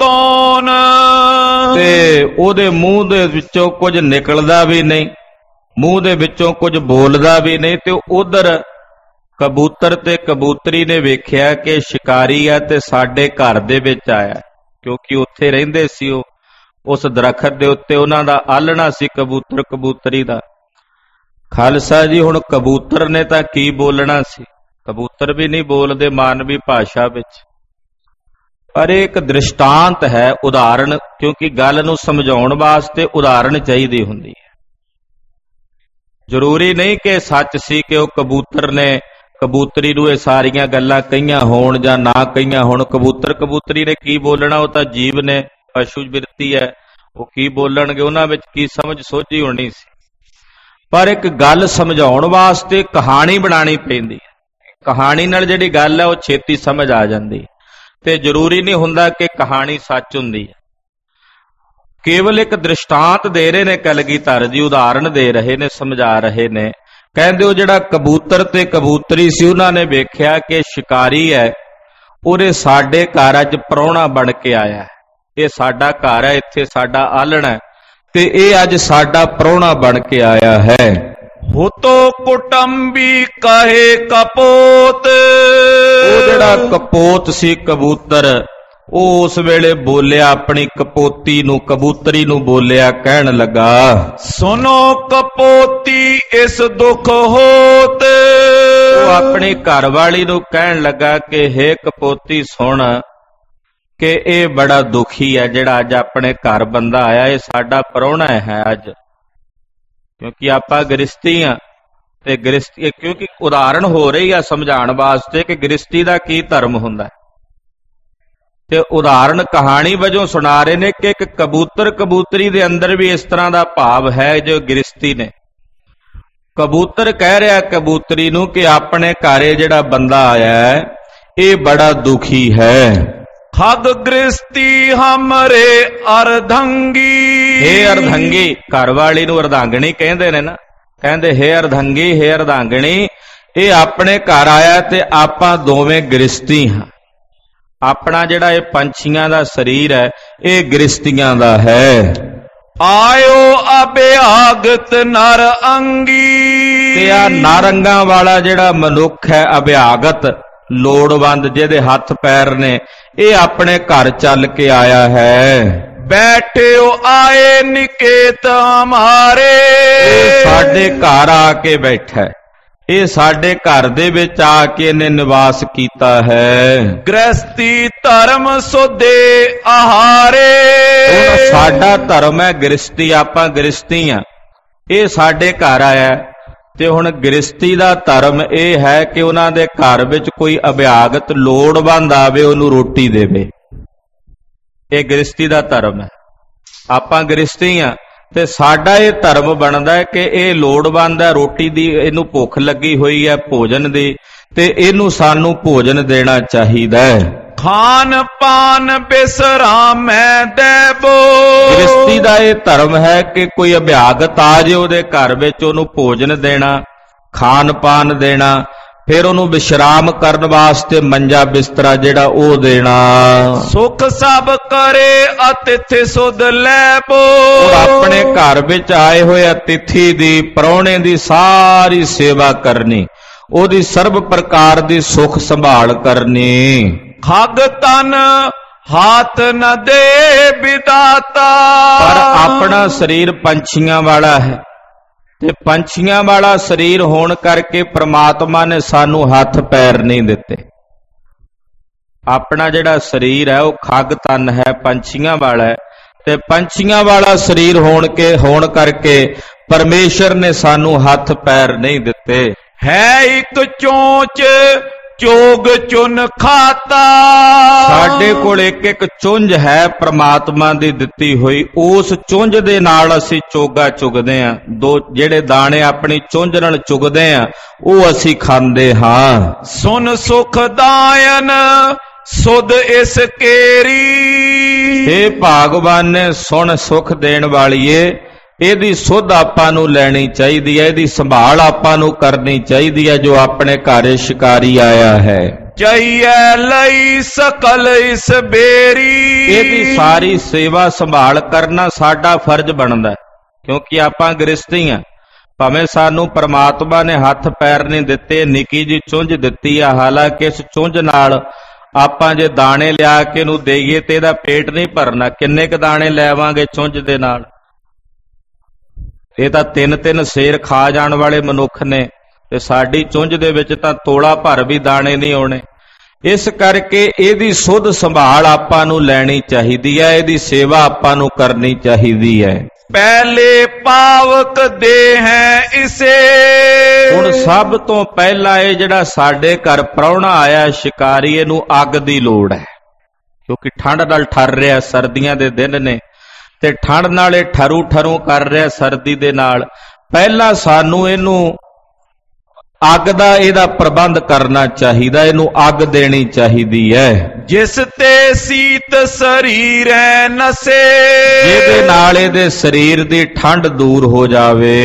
ਉਤੋਨ। ਤੇ ਉਹਦੇ ਮੂੰਹ ਦੇ ਵਿੱਚੋਂ ਕੁਝ ਨਿਕਲਦਾ ਵੀ ਨਹੀਂ, ਮੂੰਹ ਦੇ ਵਿੱਚੋਂ ਕੁਝ ਬੋਲਦਾ ਵੀ ਨਹੀਂ, ਤੇ ਉਧਰ ਕਬੂਤਰ ਤੇ ਕਬੂਤਰੀ ਨੇ ਵੇਖਿਆ ਕਿ ਸ਼ਿਕਾਰੀ ਆ ਤੇ ਸਾਡੇ ਘਰ ਦੇ ਵਿੱਚ ਆਇਆ, ਕਿਉਂਕਿ ਉੱਥੇ ਰਹਿੰਦੇ ਸੀ ਉਹ ਉਸ ਦਰਖਤ ਦੇ ਉੱਤੇ, ਉਹਨਾਂ ਦਾ ਆਲਣਾ ਸੀ ਕਬੂਤਰ ਕਬੂਤਰੀ ਦਾ। ਖਾਲਸਾ ਜੀ, ਹੁਣ ਕਬੂਤਰ ਨੇ ਤਾਂ ਕੀ ਬੋਲਣਾ ਸੀ, ਕਬੂਤਰ ਵੀ ਨਹੀਂ ਬੋਲਦੇ ਮਾਨਵੀ ਭਾਸ਼ਾ ਵਿੱਚ, ਪਰ ਇਹ ਇੱਕ ਦ੍ਰਿਸ਼ਟਾਂਤ ਹੈ, ਉਦਾਹਰਣ, ਕਿਉਂਕਿ ਗੱਲ ਨੂੰ ਸਮਝਾਉਣ ਵਾਸਤੇ ਉਦਾਹਰਣ ਚਾਹੀਦੀ ਹੁੰਦੀ ਹੈ। ਜ਼ਰੂਰੀ ਨਹੀਂ ਕਿ ਸੱਚ ਸੀ ਕਿ ਉਹ ਕਬੂਤਰ ਨੇ ਕਬੂਤਰੀ ਨੂੰ ਇਹ ਸਾਰੀਆਂ ਗੱਲਾਂ ਕਹੀਆਂ ਹੋਣ ਜਾਂ ਨਾ ਕਹੀਆਂ ਹੋਣ। ਕਬੂਤਰ ਕਬੂਤਰੀ ਨੇ ਕੀ ਬੋਲਣਾ, ਉਹ ਤਾਂ ਜੀਵ ਨੇ, ਪਸ਼ੂ ਬਿਰਤੀ ਹੈ, ਉਹ ਕੀ ਬੋਲਣਗੇ, ਉਹਨਾਂ ਵਿੱਚ ਕੀ ਸਮਝ ਸੋਝੀ ਹੋਣੀ ਸੀ। ਪਰ ਇੱਕ ਗੱਲ ਸਮਝਾਉਣ ਵਾਸਤੇ ਕਹਾਣੀ ਬਣਾਉਣੀ ਪੈਂਦੀ ਹੈ, ਕਹਾਣੀ ਨਾਲ ਜਿਹੜੀ ਗੱਲ ਹੈ ਉਹ ਛੇਤੀ ਸਮਝ ਆ ਜਾਂਦੀ ਹੈ, ਤੇ ਜ਼ਰੂਰੀ ਨਹੀਂ ਹੁੰਦਾ ਕਿ ਕਹਾਣੀ ਸੱਚ ਹੁੰਦੀ ਹੈ। ਕੇਵਲ ਇੱਕ ਦ੍ਰਿਸ਼ਟਾਂਤ ਦੇ ਰਹੇ ਨੇ ਕਲਗੀਧਰ ਜੀ, ਉਦਾਹਰਣ ਦੇ ਰਹੇ ਨੇ, ਸਮਝਾ ਰਹੇ ਨੇ। ਕਹਿੰਦੇ ਉਹ ਜਿਹੜਾ ਕਬੂਤਰ ਤੇ ਕਬੂਤਰੀ ਸੀ, ਉਹਨਾਂ ਨੇ ਵੇਖਿਆ ਕਿ ਸ਼ਿਕਾਰੀ ਹੈ, ਉਹਨੇ ਸਾਡੇ ਘਰ ਅੱਜ ਪ੍ਰਾਹੁਣਾ ਬਣ ਕੇ ਆਇਆ ਹੈ, ਇਹ ਸਾਡਾ ਘਰ ਹੈ, ਇੱਥੇ ਸਾਡਾ ਆਲਣਾ ਹੈ, ਤੇ ਇਹ ਅੱਜ ਸਾਡਾ ਪ੍ਰਾਹੁਣਾ ਬਣ ਕੇ ਆਇਆ ਹੈ। ਹੁਤੋ ਕੁਟੰਬੀ ਕਹੇ ਕਪੋਤ, ਉਹ ਜਿਹੜਾ ਕਪੋਤ ਸੀ ਕਬੂਤਰ, ਉਹ ਉਸ ਵੇਲੇ ਬੋਲਿਆ, ਆਪਣੀ ਕਪੋਤੀ ਨੂੰ, ਕਬੂਤਰੀ ਨੂੰ ਬੋਲਿਆ, ਕਹਿਣ ਲੱਗਾ, ਸੁਨੋ ਕਪੋਤੀ ਇਸ ਦੁਖ ਹੋਤ। ਉਹ ਆਪਣੀ ਘਰਵਾਲੀ ਨੂੰ ਕਹਿਣ ਲੱਗਾ ਕਿ ਹੇ ਕਪੋਤੀ ਸੁਣ, ਕਿ ਇਹ ਬੜਾ ਦੁਖੀ ਹੈ ਜਿਹੜਾ ਅੱਜ ਆਪਣੇ ਘਰ ਬੰਦਾ ਆਇਆ, ਇਹ ਸਾਡਾ ਪ੍ਰਾਹੁਣਾ ਹੈ ਅੱਜ, ਕਿਉਂਕਿ ਆਪਾਂ ਗ੍ਰਸਤੀ ਆ, ਤੇ ਗ੍ਰਸਤੀ, ਕਿਉਂਕਿ ਉਦਾਹਰਣ ਹੋ ਰਹੀ ਆ ਸਮਝਾਉਣ ਵਾਸਤੇ ਕਿ ਗ੍ਰਸਤੀ ਦਾ ਕੀ ਧਰਮ ਹੁੰਦਾ, ਤੇ ਉਦਾਹਰਣ ਕਹਾਣੀ ਵਜੋਂ ਸੁਣਾ ਰਹੇ ਨੇ ਕਿ ਇੱਕ ਕਬੂਤਰ ਕਬੂਤਰੀ ਦੇ ਅੰਦਰ ਵੀ ਇਸ ਤਰ੍ਹਾਂ ਦਾ ਭਾਵ ਹੈ ਜੋ ਗ੍ਰਸਤੀ ਨੇ। ਕਬੂਤਰ ਕਹਿ ਰਿਹਾ ਕਬੂਤਰੀ ਨੂੰ ਕਿ ਆਪਣੇ ਘਰ ਜਿਹੜਾ ਬੰਦਾ ਆਇਆ ਹੈ ਇਹ ਬੜਾ ਦੁਖੀ ਹੈ। ਖਗ ਗ੍ਰਸਤੀ ਹਮਰੇ ਅਰਧੰਗੀ, ਹੇ ਅਰਧੰਗੀ, ਘਰਵਾਲੀ ਨੂੰ ਅਰਧਾਂਗਣੀ ਕਹਿੰਦੇ ਨੇ ਨਾ, ਕਹਿੰਦੇ ਹੇ ਅਰਧੰਗੀ, ਹੇ ਅਰਧਾਂਗਣੀ, ਇਹ ਆਪਣੇ ਘਰ ਆਇਆ ਤੇ ਆਪਾਂ ਦੋਵੇਂ ਗ੍ਰਸਤੀ ਹਾਂ। ਆਪਣਾ ਜਿਹੜਾ ਇਹ ਪੰਛੀਆਂ ਦਾ ਸਰੀਰ ਹੈ ਇਹ ਗ੍ਰਸਤੀਆਂ ਦਾ ਹੈ। ਆਇਓ ਅਭਿਆਗਤ ਨਰ ਅੰਗੀ, ਤੇ ਆ ਨਾਰੰਗਾਂ ਵਾਲਾ ਜਿਹੜਾ ਮਨੁੱਖ ਹੈ, ਅਭਿਆਗਤ, ਲੋੜਵੰਦ, ਜਿਹਦੇ ਹੱਥ ਪੈਰ ਨੇ, ਇਹ ਆਪਣੇ ਘਰ ਚੱਲ ਕੇ ਆਇਆ ਹੈ। ਬੈਠਿਓ ਆਏ ਨਿਕੇਤ ਹਮਾਰੇ, ਇਹ ਸਾਡੇ ਘਰ ਆ ਕੇ ਬੈਠਾ, ਇਹ ਸਾਡੇ ਘਰ ਦੇ ਵਿੱਚ ਆ ਕੇ ਇਹਨੇ ਨਿਵਾਸ ਕੀਤਾ ਹੈ। ਗ੍ਰਸਤੀ ਧਰਮ ਸੋਦੇ ਆਹਾਰੇ, ਉਹ ਸਾਡਾ ਧਰਮ ਹੈ ਗ੍ਰਸਤੀ, ਆਪਾਂ ਗ੍ਰਸਤੀ ਆ, ਇਹ ਸਾਡੇ ਘਰ ਆਇਆ, ਤੇ ਹੁਣ ਗ੍ਰਸਤੀ ਦਾ ਧਰਮ ਇਹ ਹੈ ਕਿ ਉਹਨਾਂ ਦੇ ਘਰ ਵਿੱਚ ਕੋਈ ਅਭਿਆਗਤ ਲੋੜਵੰਦ ਆਵੇ, ਉਹਨੂੰ ਰੋਟੀ ਦੇਵੇ, ਇਹ ਗ੍ਰਸਤੀ ਦਾ ਧਰਮ ਹੈ। ਆਪਾਂ ਗ੍ਰਸਤੀ ਆ, ਤੇ ਸਾਡਾ ਇਹ ਧਰਮ ਬਣਦਾ ਹੈ ਕਿ ਇਹ ਲੋੜਵੰਦ ਹੈ, ਰੋਟੀ ਦੀ ਇਹਨੂੰ ਭੁੱਖ ਲੱਗੀ ਹੋਈ ਹੈ ਭੋਜਨ ਦੀ, ਤੇ ਇਹਨੂੰ ਸਾਨੂੰ ਭੋਜਨ ਦੇਣਾ ਚਾਹੀਦਾ ਹੈ। ਖਾਨ ਪਾਨ ਬਿਸਰਾਮੈ ਦੇਵੋ, ਗ੍ਰਸਤੀ ਦਾ ਇਹ ਧਰਮ ਹੈ ਕਿ ਕੋਈ ਅਭਿਆਗਤ ਆ ਜੇ ਉਹਦੇ ਘਰ ਵਿੱਚ, ਉਹਨੂੰ ਭੋਜਨ ਦੇਣਾ, ਖਾਨ ਪਾਨ ਦੇਣਾ, ਫਿਰ ਉਹਨੂੰ ਵਿਸ਼ਰਾਮ ਕਰਨ ਵਾਸਤੇ ਮੰਜਾ ਬਿਸਤਰਾ ਜਿਹੜਾ ਉਹ ਦੇਣਾ। ਸੁਖ ਸਭ ਕਰੇ ਅਤਿਥਿ ਸੁਧ ਲੈਬੋ, ਆਪਣੇ ਘਰ ਵਿੱਚ ਆਏ ਹੋਏ ਅਤਿਥੀ ਦੀ, ਪ੍ਰਾਹੁਣੇ ਦੀ ਸਾਰੀ ਸੇਵਾ ਕਰਨੀ, ਉਹਦੀ ਸਰਬ ਪ੍ਰਕਾਰ ਦੀ ਸੁਖ ਸੰਭਾਲ ਕਰਨੀ। ਖਗ ਤਨ ਹਾਥ ਨ ਦੇ ਵਿਦਾਤਾ, ਪਰ ਆਪਣਾ ਸਰੀਰ ਪੰਛੀਆਂ ਵਾਲਾ ਹੈ, ਤੇ ਪੰਛੀਆਂ ਵਾਲਾ ਸਰੀਰ ਹੋਣ ਕਰਕੇ ਪ੍ਰਮਾਤਮਾ ਨੇ ਸਾਨੂੰ ਹੱਥ ਪੈਰ ਨਹੀਂ ਦਿੱਤੇ। ਆਪਣਾ ਜਿਹੜਾ ਸਰੀਰ ਹੈ ਉਹ ਖਗ ਤਨ ਹੈ, ਪੰਛੀਆਂ ਵਾਲਾ ਹੈ, ਤੇ ਪੰਛੀਆਂ ਵਾਲਾ ਸਰੀਰ ਹੋਣ ਕਰਕੇ ਪਰਮੇਸ਼ਰ ਨੇ ਸਾਨੂੰ ਹੱਥ ਪੈਰ ਨਹੀਂ ਦਿੱਤੇ। ਹੈ ਇੱਕ ਚੋਂਚ ਚੋਗ ਚੁਨ ਖਾਤਾ, ਸਾਡੇ ਕੋਲ ਇੱਕ ਇੱਕ ਚੁੰਝ ਹੈ ਪ੍ਰਮਾਤਮਾ ਦੀ ਦਿੱਤੀ ਹੋਈ, ਉਸ ਚੁੰਝ ਦੇ ਨਾਲ ਅਸੀਂ ਚੋਗਾ ਚੁਗਦੇ ਆਂ। ਦੋ ਜਿਹੜੇ ਦਾਣੇ ਆਪਣੀ ਚੁੰਝ ਨਾਲ ਚੁਗਦੇ ਆਂ ਉਹ ਅਸੀਂ ਖਾਂਦੇ ਹਾਂ। ਸੁਨ ਸੁਖ ਦਾਇਨ ਸੁਧ ਇਸ ਕੇਰੀ, हे ਭਾਗਵਾਨ ਨੇ ਸੁਣ ਸੁਖ ਦੇਣ ਵਾਲੀਏ, ਇਹਦੀ ਸੁਧ ਆਪਾਂ ਨੂੰ ਲੈਣੀ ਚਾਹੀਦੀ ਹੈ, ਇਹਦੀ ਸੰਭਾਲ ਆਪਾਂ ਨੂੰ ਕਰਨੀ ਚਾਹੀਦੀ ਹੈ ਜੋ ਆਪਣੇ ਘਰ ਸ਼ਿਕਾਰੀ ਆਇਆ ਹੈ। ਚਾਹੀਏ ਲਈ ਸਕਲ ਇਸ ਬੇਰੀ, ਇਹਦੀ ਸਾਰੀ ਸੇਵਾ ਸੰਭਾਲ ਕਰਨਾ ਸਾਡਾ ਫਰਜ਼ ਬਣਦਾ, ਕਿਉਂਕਿ ਆਪਾਂ ਗ੍ਰਸਤੀ ਹਾਂ। ਭਾਵੇਂ ਸਾਨੂੰ ਪ੍ਰਮਾਤਮਾ ਨੇ ਹੱਥ ਪੈਰ ਨਹੀਂ ਦਿੱਤੇ, ਨਿੱਕੀ ਜੀ ਚੁੰਝ ਦਿੱਤੀ ਆ, ਹਾਲਾਂਕਿ ਇਸ ਚੁੰਝ ਨਾਲ ਆਪਾਂ ਜੇ ਦਾਣੇ ਲਿਆ ਕੇ ਇਹਨੂੰ ਦੇਈਏ ਤੇ ਇਹਦਾ ਪੇਟ ਨਹੀਂ ਭਰਨਾ। ਕਿੰਨੇ ਕੁ ਦਾਣੇ ਲੈਵਾਂਗੇ ਚੁੰਝ ਦੇ ਨਾਲ? ਇਹ ਤਾਂ 3-3 ਸੇਰ ਖਾ ਜਾਣ ਵਾਲੇ ਮਨੁੱਖ ਨੇ, ਤੇ ਸਾਡੀ ਚੁੰਝ ਦੇ ਵਿੱਚ ਤਾਂ ਤੋਲਾ ਭਰ ਵੀ ਦਾਣੇ ਨਹੀਂ ਆਉਣੇ। ਇਸ ਕਰਕੇ ਇਹਦੀ ਸੁੱਧ ਸੰਭਾਲ ਆਪਾਂ ਨੂੰ ਲੈਣੀ ਚਾਹੀਦੀ ਹੈ, ਇਹਦੀ ਸੇਵਾ ਆਪਾਂ ਨੂੰ ਕਰਨੀ ਚਾਹੀਦੀ ਹੈ। ਪਹਿਲੇ ਪਾਵਕ ਦੇ ਹੈ ਇਸੇ। ਹੁਣ ਸਭ ਤੋਂ ਪਹਿਲਾਂ ਇਹ ਜਿਹੜਾ ਸਾਡੇ ਘਰ ਪ੍ਰਾਹੁਣਾ ਆਇਆ ਸ਼ਿਕਾਰੀ, ਇਹਨੂੰ ਅੱਗ ਦੀ ਲੋੜ ਹੈ, ਕਿਉਂਕਿ ਠੰਡ ਨਾਲ ਠਰ ਰਿਹਾ, ਸਰਦੀਆਂ ਦੇ ਦਿਨ ਨੇ ਤੇ ਠੰਡ ਨਾਲ ਇਹ ਠਰੂ ਠਰੂ ਕਰ ਰਿਹਾ ਸਰਦੀ ਦੇ ਨਾਲ। ਪਹਿਲਾਂ ਸਾਨੂੰ ਇਹਨੂੰ ਅੱਗ ਦਾ ਇਹਦਾ ਪ੍ਰਬੰਧ ਕਰਨਾ ਚਾਹੀਦਾ, ਇਹਨੂੰ ਅੱਗ ਦੇਣੀ ਚਾਹੀਦੀ ਹੈ। ਜਿਸ ਤੇ ਸੀਤ ਸਰੀਰ ਹੈ ਨਸੇ, ਜਿਹਦੇ ਨਾਲ ਇਹਦੇ ਸਰੀਰ ਦੀ ਠੰਡ ਦੂਰ ਹੋ ਜਾਵੇ।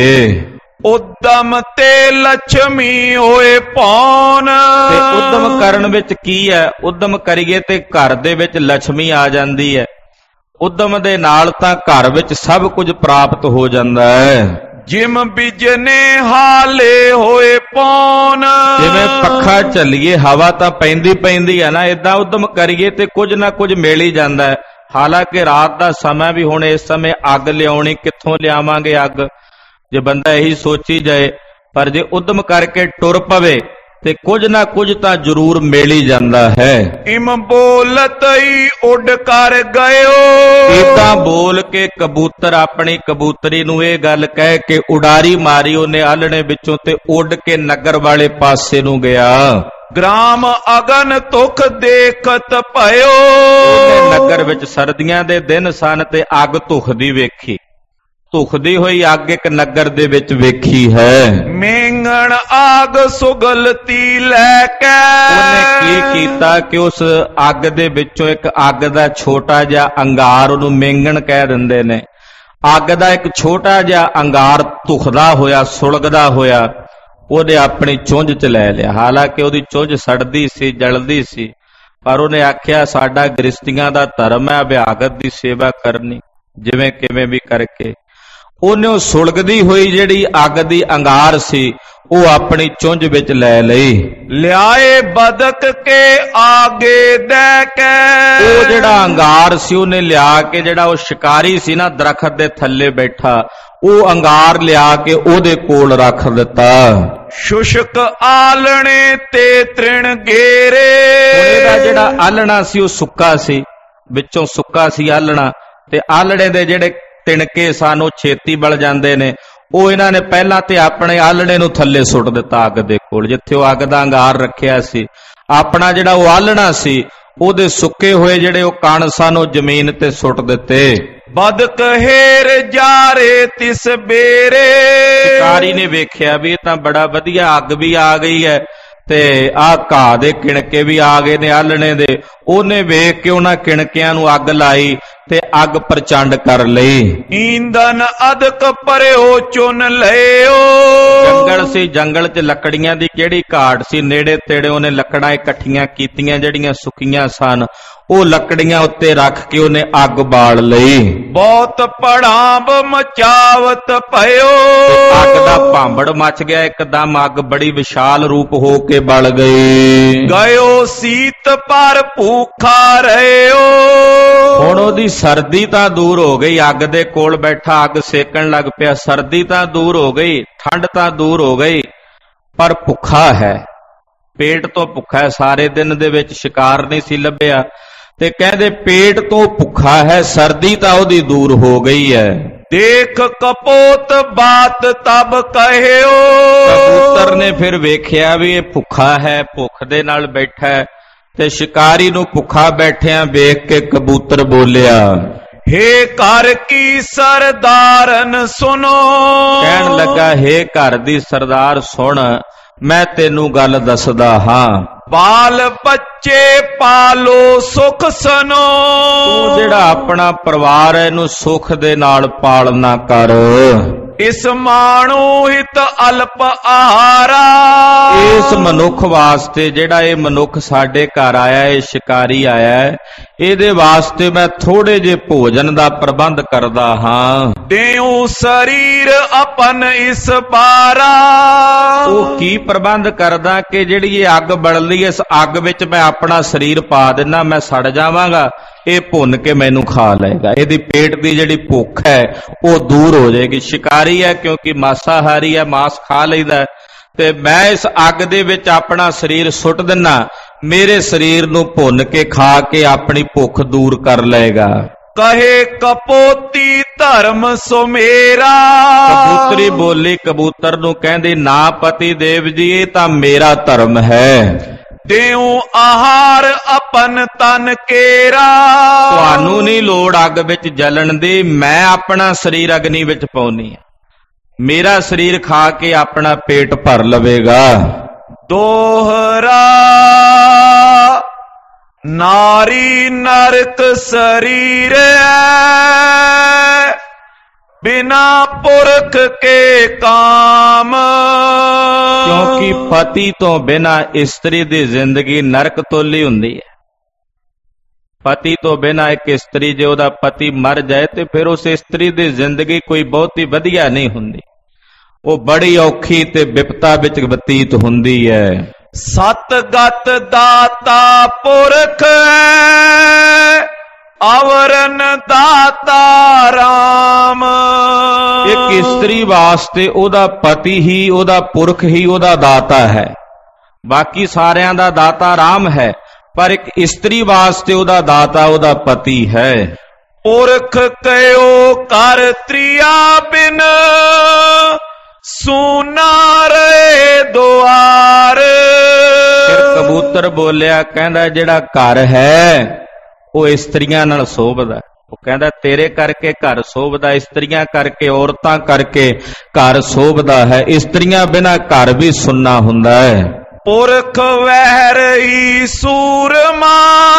ਉਦਮ ਤੇ ਲక్ష్ਮੀ ਹੋਏ ਪੌਣ। ਤੇ ਉਦਮ ਕਰਨ ਵਿੱਚ ਕੀ ਹੈ? ਉਦਮ ਕਰੀਏ ਤੇ ਘਰ ਦੇ ਵਿੱਚ ਲక్ష్ਮੀ ਆ ਜਾਂਦੀ ਹੈ। ਉਦਮ ਦੇ ਨਾਲ ਤਾਂ ਘਰ ਵਿੱਚ ਸਭ ਕੁਝ ਪ੍ਰਾਪਤ ਹੋ ਜਾਂਦਾ ਹੈ। ਜਿਮ ਬਿਜਨੇ ਹਾਲੇ ਹੋਏ ਪੌਣ। ਜਿਵੇਂ ਪੱਖਾ ਝੱਲੀਏ ਹਵਾ ਤਾਂ ਪੈਂਦੀ ਹੈ ਨਾ, ਏਦਾਂ ਉਦਮ ਕਰੀਏ ਤੇ ਕੁਝ ਨਾ ਕੁਝ ਮਿਲ ਹੀ ਜਾਂਦਾ ਹੈ। ਹਾਲਾਂਕਿ ਰਾਤ ਦਾ ਸਮਾਂ ਵੀ, ਹੁਣ ਇਸ ਸਮੇਂ ਅੱਗ ਲਿਆਉਣੀ ਕਿੱਥੋਂ ਲਿਆਵਾਂਗੇ ਅੱਗ, ਜੇ ਬੰਦਾ ਇਹੀ ਸੋਚੀ ਜਾਏ। ਪਰ ਜੇ ਉਦਮ ਕਰਕੇ ਟੁਰ ਪਵੇ ਤੇ ਕੁਝ ਨਾ ਕੁਝ ਤਾਂ ਜ਼ਰੂਰ ਮਿਲ ਹੀ ਜਾਂਦਾ ਹੈ। ਇਮ ਬੋਲਤ ਹੀ ਉੱਡ ਕਰ ਗਇਓ। ਇਦਾਂ ਬੋਲ ਕੇ ਕਬੂਤਰ ਆਪਣੀ ਕਬੂਤਰੀ ਨੂੰ ਇਹ ਗੱਲ ਕਹਿ ਕੇ ਉਡਾਰੀ ਮਾਰੀ ਉਹਨੇ ਆਲਣੇ ਵਿੱਚੋਂ ਤੇ ਉੱਡ ਕੇ ਨਗਰ ਵਾਲੇ ਪਾਸੇ ਨੂੰ ਗਿਆ। ਗ੍ਰਾਮ ਅਗਨ ਤੁਖ ਦੇਖਤ ਭਇਓ। ਉਹਨੇ ਨਗਰ ਵਿੱਚ ਸਰਦੀਆਂ ਦੇ ਦਿਨ ਸਨ ਤੇ ਅੱਗ ਧੁਖਦੀ ਵੇਖੀ। ਧੁਖਦੀ ਹੋਈ ਅੱਗ ਇੱਕ ਨਗਰ ਦੇ ਵਿੱਚ ਵੇਖੀ ਹੈ। ਮੇਂਗਣ ਆਗ ਸੁਗਲਤੀ ਲੈ ਕੇ। ਉਹਨੇ ਕੀ ਕੀਤਾ ਕਿ ਉਸ ਅੱਗ ਦੇ ਵਿੱਚੋਂ ਇੱਕ ਅੱਗ ਦਾ ਛੋਟਾ ਜਿਹਾ ਅੰਗਾਰ, ਉਹਨੂੰ ਮੇਂਗਣ ਕਹਿ ਦਿੰਦੇ ਨੇ, ਅੱਗ ਦਾ ਇੱਕ ਛੋਟਾ ਜਿਹਾ ਅੰਗਾਰ ਧੁਖਦਾ ਹੋਇਆ, ਸੁਲਗਦਾ ਹੋਇਆ ਉਹਨੇ ਆਪਣੀ ਚੁੰਝ 'ਚ ਲੈ ਲਿਆ। ਹਾਲਾਂਕਿ ਉਹਦੀ ਚੁੰਝ ਸੜਦੀ ਸੀ, ਜਲਦੀ ਸੀ, ਪਰ ਉਹਨੇ ਆਖਿਆ ਸਾਡਾ ਗ੍ਰਸਤੀਆਂ ਦਾ ਧਰਮ ਹੈ ਅਭਿਆਗਤ ਦੀ ਸੇਵਾ ਕਰਨੀ, ਜਿਵੇਂ ਕਿਵੇਂ ਵੀ ਕਰਕੇ ਉਹਨੇ ਉਹ ਸੁਲਗਦੀ ਹੋਈ ਜਿਹੜੀ ਅੱਗ ਦੀ ਅੰਗਾਰ ਸੀ ਉਹ ਆਪਣੀ ਚੁੰਝ ਵਿੱਚ ਲੈ ਲਈ। ਲਿਆਏ ਬਦਕ ਕੇ ਆਗੇ ਦੇ ਕੇ। ਉਹ ਜਿਹੜਾ ਅੰਗਾਰ ਸੀ ਉਹਨੇ ਲਿਆ ਕੇ, ਜਿਹੜਾ ਉਹ ਸ਼ਿਕਾਰੀ ਸੀ ਨਾ ਦਰਖਤ ਦੇ ਥੱਲੇ ਬੈਠਾ, ਉਹ ਅੰਗਾਰ ਲਿਆ ਕੇ ਉਹਦੇ ਕੋਲ ਰੱਖ ਦਿੱਤਾ। ਸ਼ੁਸ਼ਕ ਆਲਣੇ ਤੇ ਤ੍ਰਿਣ ਗੇਰੇ। ਇਹਦਾ ਜਿਹੜਾ ਆਲਣਾ ਸੀ ਉਹ ਸੁੱਕਾ ਸੀ, ਵਿੱਚੋਂ ਸੁੱਕਾ ਸੀ ਆਲਣਾ, ਤੇ ਆਲਣੇ ਦੇ ਜਿਹੜੇ ਤਿਣਕੇ ਸਨ ਉਹ ਛੇਤੀ ਬਲ ਜਾਂਦੇ ਨੇ। ਉਹ ਇਹਨਾਂ ਨੇ ਪਹਿਲਾਂ ਤੇ ਆਪਣੇ ਆਲਣੇ ਨੂੰ ਥੱਲੇ ਸੁੱਟ ਦਿੱਤਾ ਅੱਗ ਦੇ ਕੋਲ, ਜਿੱਥੇ ਉਹ ਅੱਗ ਦਾ ਅੰਗਾਰ ਰੱਖਿਆ ਸੀ। ਆਪਣਾ ਜਿਹੜਾ ਉਹ ਆਲਣਾ ਸੀ ਉਹਦੇ ਸੁੱਕੇ ਹੋਏ ਜਿਹੜੇ ਉਹ ਕਣ ਸਨ ਉਹ ਜ਼ਮੀਨ ਤੇ ਸੁੱਟ ਦਿੱਤੇ। ਬਦਕ ਹੇਰ ਜਾਰੇ ਤਿਸ ਬੇਰੇ। ਸ਼ਿਕਾਰੀ ਨੇ ਵੇਖਿਆ ਵੀ ਇਹ ਤਾਂ ਬੜਾ ਵਧੀਆ, ਅੱਗ ਵੀ ਆ ਗਈ ਹੈ ਤੇ ਆਹ ਘਾਹ ਦੇ ਕਿਣਕੇ ਵੀ ਆ ਗਏ ਨੇ ਆਲਣੇ ਦੇ। ਉਹਨੇ ਵੇਖ ਕੇ ਉਹਨਾਂ ਕਿਣਕਿਆਂ ਨੂੰ ਅੱਗ ਲਾਈ ਤੇ ਅੱਗ ਪ੍ਰਚੰਡ ਕਰ ਲਈ। ਈਂਧਨ ਅਦਕ ਪਰਿਓ ਚੁਣ ਲਿਓ। ਜੰਗਲ ਸੀ, ਜੰਗਲ 'ਚ ਲੱਕੜੀਆਂ ਦੀ ਕਿਹੜੀ ਘਾਟ ਸੀ, ਨੇੜੇ ਤੇੜੇ ਉਹਨੇ ਲੱਕੜਾਂ ਇਕੱਠੀਆਂ ਕੀਤੀਆਂ ਜਿਹੜੀਆਂ ਸੁੱਕੀਆਂ ਸਨ, ਉਹ ਲੱਕੜੀਆਂ ਉੱਤੇ ਰੱਖ ਕੇ ਉਹਨੇ ਅੱਗ ਬਾਲ ਲਈ। ਬਹੁਤ ਪੜਾਂਬ ਮਚਾਵਤ ਭਇਓ। ਅੱਗ ਦਾ ਭਾਂਬੜ ਮਚ ਗਿਆ, ਇੱਕਦਮ ਅੱਗ ਬੜੀ ਵਿਸ਼ਾਲ ਰੂਪ ਹੋ ਕੇ ਬਲ ਗਈ। ਗਇਓ ਸੀਤ ਪਰ ਭੂਖਾ ਰਹਿਓ। ਹੁਣ ਉਹਦੀ ਸਰਦੀ ਤਾਂ ਦੂਰ ਹੋ ਗਈ, ਅੱਗ ਦੇ ਕੋਲ ਬੈਠਾ ਅੱਗ ਸੇਕਣ ਲੱਗ ਪਿਆ, ਸਰਦੀ ਤਾਂ ਦੂਰ ਹੋ ਗਈ, ਠੰਡ ਤਾਂ ਦੂਰ ਹੋ ਗਈ, ਪਰ ਭੁੱਖਾ ਹੈ, ਪੇਟ ਤੋਂ ਭੁੱਖਾ ਹੈ। ਸਾਰੇ ਦਿਨ ਦੇ ਵਿੱਚ ਸ਼ਿਕਾਰ ਨਹੀਂ ਸੀ ਲੱਭਿਆ ਤੇ ਕਹਿੰਦੇ ਪੇਟ ਤੋਂ ਭੁੱਖਾ ਹੈ, ਸਰਦੀ ਤਾਂ ਉਹਦੀ ਦੂਰ ਹੋ ਗਈ ਹੈ। ਦੇਖ ਕਪੋਤ ਬਾਤ ਤਬ ਕਹਿਓ। ਕਬੂਤਰ ਨੇ ਫਿਰ ਵੇਖਿਆ ਵੀ ਇਹ ਭੁੱਖਾ ਹੈ, ਭੁੱਖ ਦੇ ਨਾਲ ਬੈਠਾ ਹੈ, ਤੇ ਸ਼ਿਕਾਰੀ ਨੂੰ ਭੁੱਖਾ ਬੈਠਿਆਂ ਵੇਖ ਕੇ ਕਬੂਤਰ ਬੋਲਿਆ, ਹੇ ਘਰ ਕੀ ਸਰਦਾਰਨ ਸੁਨੋ। ਕਹਿਣ ਲੱਗਾ, ਹੇ ਘਰ ਦੀ ਸਰਦਾਰ ਸੁਣ, ਮੈਂ ਤੈਨੂੰ ਗੱਲ ਦੱਸਦਾ ਹਾਂ। ਬਾਲ ਬੱਚੇ ਪਾਲੋ ਸੁਖ ਸਨੋ। ਤੂੰ ਜਿਹੜਾ ਆਪਣਾ ਪਰਿਵਾਰ ਹੈ ਇਹਨੂੰ ਸੁਖ ਦੇ ਨਾਲ ਪਾਲਣਾ ਕਰ। ਇਸ ਮਾਣੂ ਹਿਤ ਅਲਪ ਆਹਾਰਾ। ਇਸ ਮਨੁੱਖ ਵਾਸਤੇ, ਜਿਹੜਾ ਇਹ ਮਨੁੱਖ ਸਾਡੇ ਘਰ ਆਇਆ, ਇਹ ਸ਼ਿਕਾਰੀ ਆਇਆ, ਇਹਦੇ ਵਾਸਤੇ ਮੈਂ ਥੋੜੇ ਜਿਹੇ ਭੋਜਨ ਦਾ ਪ੍ਰਬੰਧ ਕਰਦਾ ਹਾਂ। ਦੇਉ ਸਰੀਰ ਆਪਨ ਇਸ ਬਾਰਾ। ਉਹ ਕੀ ਪ੍ਰਬੰਧ ਕਰਦਾ ਕਿ ਜਿਹੜੀ ਇਹ ਅੱਗ ਬਲਦੀ, ਇਸ ਅੱਗ ਵਿੱਚ ਮੈਂ ਆਪਣਾ ਸਰੀਰ ਪਾ ਦਿੰਦਾ, ਮੈਂ ਸੜ ਜਾਵਾਂਗਾ, ਇਹ ਭੁੰਨ ਕੇ ਮੈਨੂੰ ਖਾ ਲਏਗਾ। ਇਹਦੀ ਪੇਟ ਦੀ ਜਿਹੜੀ ਭੁੱਖ ਹੈ ਉਹ ਦੂਰ ਹੋ ਜਾਏਗੀ। ਸ਼ਿਕਾਰੀ ਹੈ ਕਿਉਂਕਿ ਮਾਸਾਹਾਰੀ ਹੈ, ਮਾਸ ਖਾ ਲੈਂਦਾ, ਤੇ ਮੈਂ ਇਸ ਅੱਗ ਦੇ ਵਿੱਚ ਆਪਣਾ ਸਰੀਰ ਸੁੱਟ ਦਿੰਨਾ, ਮੇਰੇ ਸਰੀਰ ਨੂੰ ਭੁੰਨ ਕੇ ਖਾ ਕੇ ਆਪਣੀ ਭੁੱਖ ਦੂਰ ਕਰ ਲਏਗਾ। ਕਹੇ ਕਪੋਤੀ ਧਰਮ ਸੋ ਮੇਰਾ। ਕਬੂਤਰੀ ਬੋਲੀ ਕਬੂਤਰ ਨੂੰ, ਕਹਿੰਦੀ ਨਾ ਪਤੀ ਦੇਵ ਜੀ, ਇਹ ਤਾਂ ਮੇਰਾ ਧਰਮ ਹੈ। ਦੇਉ ਆਹਾਰ ਆਪਨ ਤਨ ਕੇਰਾ। ਤੁਹਾਨੂੰ ਨਹੀਂ ਲੋੜ ਅੱਗ ਵਿੱਚ ਜਲਣ ਦੀ, ਮੈਂ ਆਪਣਾ ਸਰੀਰ ਅਗਨੀ ਵਿੱਚ ਪਾਉਣੀ ਆ, ਮੇਰਾ ਸਰੀਰ ਖਾ ਕੇ ਆਪਣਾ ਪੇਟ ਭਰ ਲਵੇਗਾ। ਦੋਹਰਾ ਨਾਰੀ ਨਰਕ ਸਰੀਰ ਬਿਨਾ ਪੁਰਖ ਕੇ ਕਾਮ। ਕਿਉਂਕਿ ਪਤੀ ਤੋਂ ਬਿਨਾ ਇਸਤਰੀ ਦੀ ਜ਼ਿੰਦਗੀ ਨਰਕ ਤੋਲੀ ਹੁੰਦੀ ਹੈ। ਪਤੀ ਤੋਂ ਬਿਨਾ ਇੱਕ ਇਸਤਰੀ, ਜੇ ਉਹਦਾ ਪਤੀ ਮਰ ਜਾਏ ਤੇ ਫਿਰ ਉਸ ਇਸਤਰੀ ਦੀ ਜ਼ਿੰਦਗੀ ਕੋਈ ਬਹੁਤੀ ਵਧੀਆ ਨਹੀਂ ਹੁੰਦੀ, ਉਹ ਬੜੀ ਔਖੀ ਤੇ ਵਿਪਤਾ ਵਿੱਚ ਬਤੀਤ ਹੁੰਦੀ ਹੈ। ਸਤਗਤ ਦਾਤਾ ਪੁਰਖ ਅਵਰਨ ਦਾਤਾ ਰਾਮ। ਇੱਕ ਇਸਤਰੀ ਵਾਸਤੇ ਉਹਦਾ ਪਤੀ ਹੀ, ਉਹਦਾ ਪੁਰਖ ਹੀ ਉਹਦਾ ਦਾਤਾ ਹੈ। ਬਾਕੀ ਸਾਰਿਆਂ ਦਾ ਦਾਤਾ ਰਾਮ ਹੈ, ਪਰ ਇੱਕ ਇਸਤਰੀ ਵਾਸਤੇ ਉਹਦਾ ਦਾਤਾ ਉਹਦਾ ਪਤੀ ਹੈ। ਪੁਰਖ ਕਹਿਓ ਕਰ ਤ੍ਰਿਆ ਬਿਨ ਸੂਨਾ ਰੇ ਦੁਆਰ। ਫਿਰ ਕਬੂਤਰ ਬੋਲਿਆ, ਕਹਿੰਦਾ ਜਿਹੜਾ ਘਰ ਹੈ ਉਹ ਇਸਤਰੀਆਂ ਨਾਲ ਸੋਭਦਾ। ਉਹ ਕਹਿੰਦਾ ਤੇਰੇ ਕਰਕੇ ਘਰ ਸੋਭਦਾ, ਇਸਤਰੀਆਂ ਕਰਕੇ, ਔਰਤਾਂ ਕਰਕੇ ਘਰ ਸੋਭਦਾ ਹੈ। ਇਸਤਰੀਆਂ ਬਿਨਾਂ ਘਰ ਵੀ ਸੁੰਨਾ ਹੁੰਦਾ ਹੈ। ਪੁਰਖ ਵਹਿਰਈ ਸੂਰਮਾ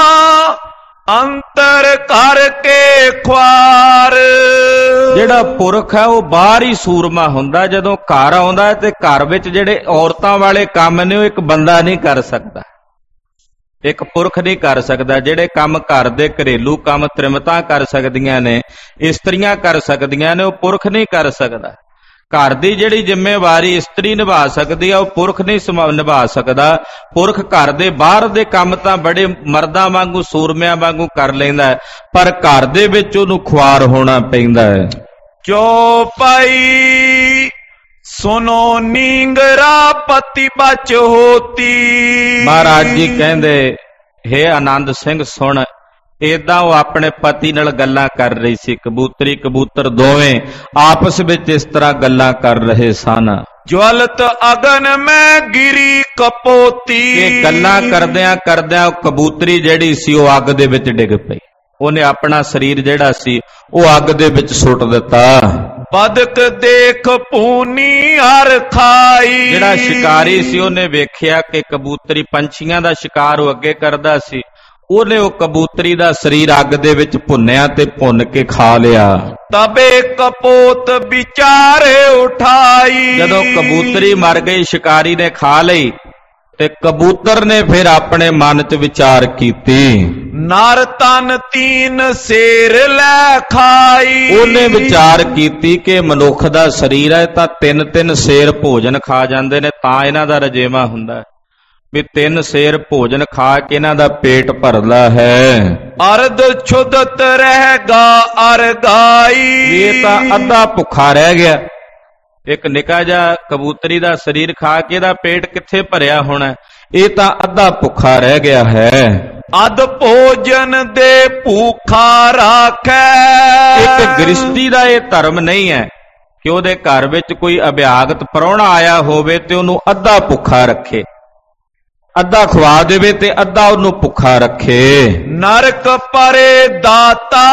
ਅੰਤਰ ਕਰਕੇ ਖੁਆਰ। ਜਿਹੜਾ ਪੁਰਖ ਹੈ ਉਹ ਬਾਹਰ ਹੀ ਸੂਰਮਾ ਹੁੰਦਾ, ਜਦੋਂ ਘਰ ਆਉਂਦਾ ਹੈ ਤੇ ਘਰ ਵਿੱਚ ਜਿਹੜੇ ਔਰਤਾਂ ਵਾਲੇ ਕੰਮ ਨੇ ਉਹ ਇੱਕ ਬੰਦਾ ਨਹੀਂ ਕਰ ਸਕਦਾ, ਇੱਕ ਪੁਰਖ ਨਹੀਂ ਕਰ ਸਕਦਾ। ਜਿਹੜੇ ਕੰਮ ਘਰ ਦੇ ਘਰੇਲੂ ਕੰਮ ਤ੍ਰਿਮਤਾਂ ਕਰ ਸਕਦੀਆਂ ਨੇ, ਇਸਤਰੀਆਂ ਕਰ ਸਕਦੀਆਂ ਨੇ, ਉਹ ਪੁਰਖ ਨਹੀਂ ਕਰ ਸਕਦਾ। ਘਰ ਦੀ ਜਿਹੜੀ ਜ਼ਿੰਮੇਵਾਰੀ ਇਸਤਰੀ ਨਿਭਾ ਸਕਦੀ ਆ, ਉਹ ਪੁਰਖ ਨਹੀਂ ਨਿਭਾ ਸਕਦਾ। ਪੁਰਖ ਘਰ ਦੇ ਬਾਹਰ ਦੇ ਕੰਮ ਤਾਂ ਬੜੇ ਮਰਦਾਂ ਵਾਂਗੂ, ਸੂਰਮਿਆਂ ਵਾਂਗੂ ਕਰ ਲੈਂਦਾ, ਪਰ ਘਰ ਦੇ ਵਿੱਚ ਉਹਨੂੰ ਖੁਆਰ ਹੋਣਾ ਪੈਂਦਾ ਹੈ। ਚੌਪਾਈ ਸੁਨੋ ਨੀਂਗਰਾ ਪਤੀ ਬਚ ਹੋਤੀ। ਮਹਾਰਾਜ ਜੀ ਕਹਿੰਦੇ, ਹੇ ਆਨੰਦ ਸਿੰਘ ਸੁਣ, ਏਦਾਂ ਉਹ ਆਪਣੇ ਪਤੀ ਨਾਲ ਗੱਲਾਂ ਕਰ ਰਹੀ ਸੀ। ਕਬੂਤਰੀ ਕਬੂਤਰ ਦੋਵੇਂ ਆਪਸ ਵਿੱਚ ਇਸ ਤਰ੍ਹਾਂ ਗੱਲਾਂ ਕਰ ਰਹੇ ਸਨ। ਜਵਲਤ ਅਗਨ ਮੈਂ ਗਿਰੀ ਕਪੋਤੀ। ਇਹ ਗੱਲਾਂ ਕਰਦਿਆਂ ਕਰਦਿਆਂ ਉਹ ਕਬੂਤਰੀ ਜਿਹੜੀ ਸੀ ਉਹ ਅੱਗ ਦੇ ਵਿੱਚ ਡਿੱਗ ਪਈ। ਉਹਨੇ ਆਪਣਾ ਸਰੀਰ ਜਿਹੜਾ ਸੀ ਉਹ ਅੱਗ ਦੇ ਵਿੱਚ ਸੁੱਟ ਦਿੱਤਾ। ਬਦਕ ਦੇਖ ਪੂਨੀ ਹਰ ਖਾਈ। ਜਿਹੜਾ ਸ਼ਿਕਾਰੀ ਸੀ ਉਹਨੇ ਵੇਖਿਆ ਕਿ ਕਬੂਤਰੀ ਪੰਛੀਆਂ ਦਾ ਸ਼ਿਕਾਰ ਉਹ ਅੱਗੇ ਕਰਦਾ ਸੀ, ਉਹਨੇ ਉਹ ਕਬੂਤਰੀ ਦਾ ਸਰੀਰ ਅੱਗ ਦੇ ਵਿੱਚ ਭੁੰਨਿਆ ਤੇ ਭੁੰਨ ਕੇ ਖਾ ਲਿਆ। ਤਬੇ ਕਪੋਤ ਵਿਚਾਰੇ ਉਠਾਈ। ਜਦੋਂ ਕਬੂਤਰੀ ਮਰ ਗਈ, ਸ਼ਿਕਾਰੀ ਨੇ ਖਾ ਲਈ, ਤੇ ਕਬੂਤਰ ਨੇ ਫਿਰ ਆਪਣੇ ਮਨ 'ਚ ਵਿਚਾਰ ਕੀਤੀ, ਨਰ ਤਨ ਤੀਨ ਸ਼ੇਰ ਲੈ ਖਾਈ। ਉਹਨੇ ਵਿਚਾਰ ਕੀਤੀ ਕਿ ਮਨੁੱਖ ਦਾ ਸਰੀਰ ਹੈ ਤਾਂ 3-3 ਸ਼ੇਰ ਭੋਜਨ ਖਾ ਜਾਂਦੇ ਨੇ, ਤਾਂ ਇਹਨਾਂ ਦਾ ਰਜੇਵਾ ਹੁੰਦਾ ਵੀ 3 ਸ਼ੇਰ ਭੋਜਨ ਖਾ ਕੇ ਇਹਨਾਂ ਦਾ ਪੇਟ ਭਰਦਾ ਹੈ। ਅਰਧ ਛੁਦਤ ਰਹੇਗਾ ਅਰਗਾਈ। ਇਹ ਤਾਂ ਅੱਧਾ ਭੁੱਖਾ ਰਹਿ ਗਿਆ। ਇੱਕ ਨਿੱਕਾ ਜਿਹਾ ਕਬੂਤਰੀ ਦਾ ਸਰੀਰ ਖਾ ਕੇ ਇਹਦਾ ਪੇਟ ਕਿੱਥੇ ਭਰਿਆ ਹੋਣਾ, ਇਹ ਤਾਂ ਅੱਧਾ ਭੁੱਖਾ ਰਹਿ ਗਿਆ ਹੈ। ਅਧ ਭੋਜਨ ਦੇ ਭੁੱਖਾ ਰਾਖੈ। ਇੱਕ ਗ੍ਰਿਸ਼ਤੀ ਦਾ ਇਹ ਧਰਮ ਨਹੀਂ ਹੈ ਕਿ ਉਹਦੇ ਘਰ ਵਿੱਚ ਕੋਈ ਅਭਿਆਗਤ ਪ੍ਰਾਹੁਣਾ ਆਇਆ ਹੋਵੇ ਤੇ ਉਹਨੂੰ ਅੱਧਾ ਭੁੱਖਾ ਰੱਖੇ, ਅੱਧਾ ਖਵਾ ਦੇਵੇ ਤੇ ਅੱਧਾ ਉਹਨੂੰ ਭੁੱਖਾ ਰੱਖੇ। ਨਰਕ ਪਰੇ ਦਾਤਾ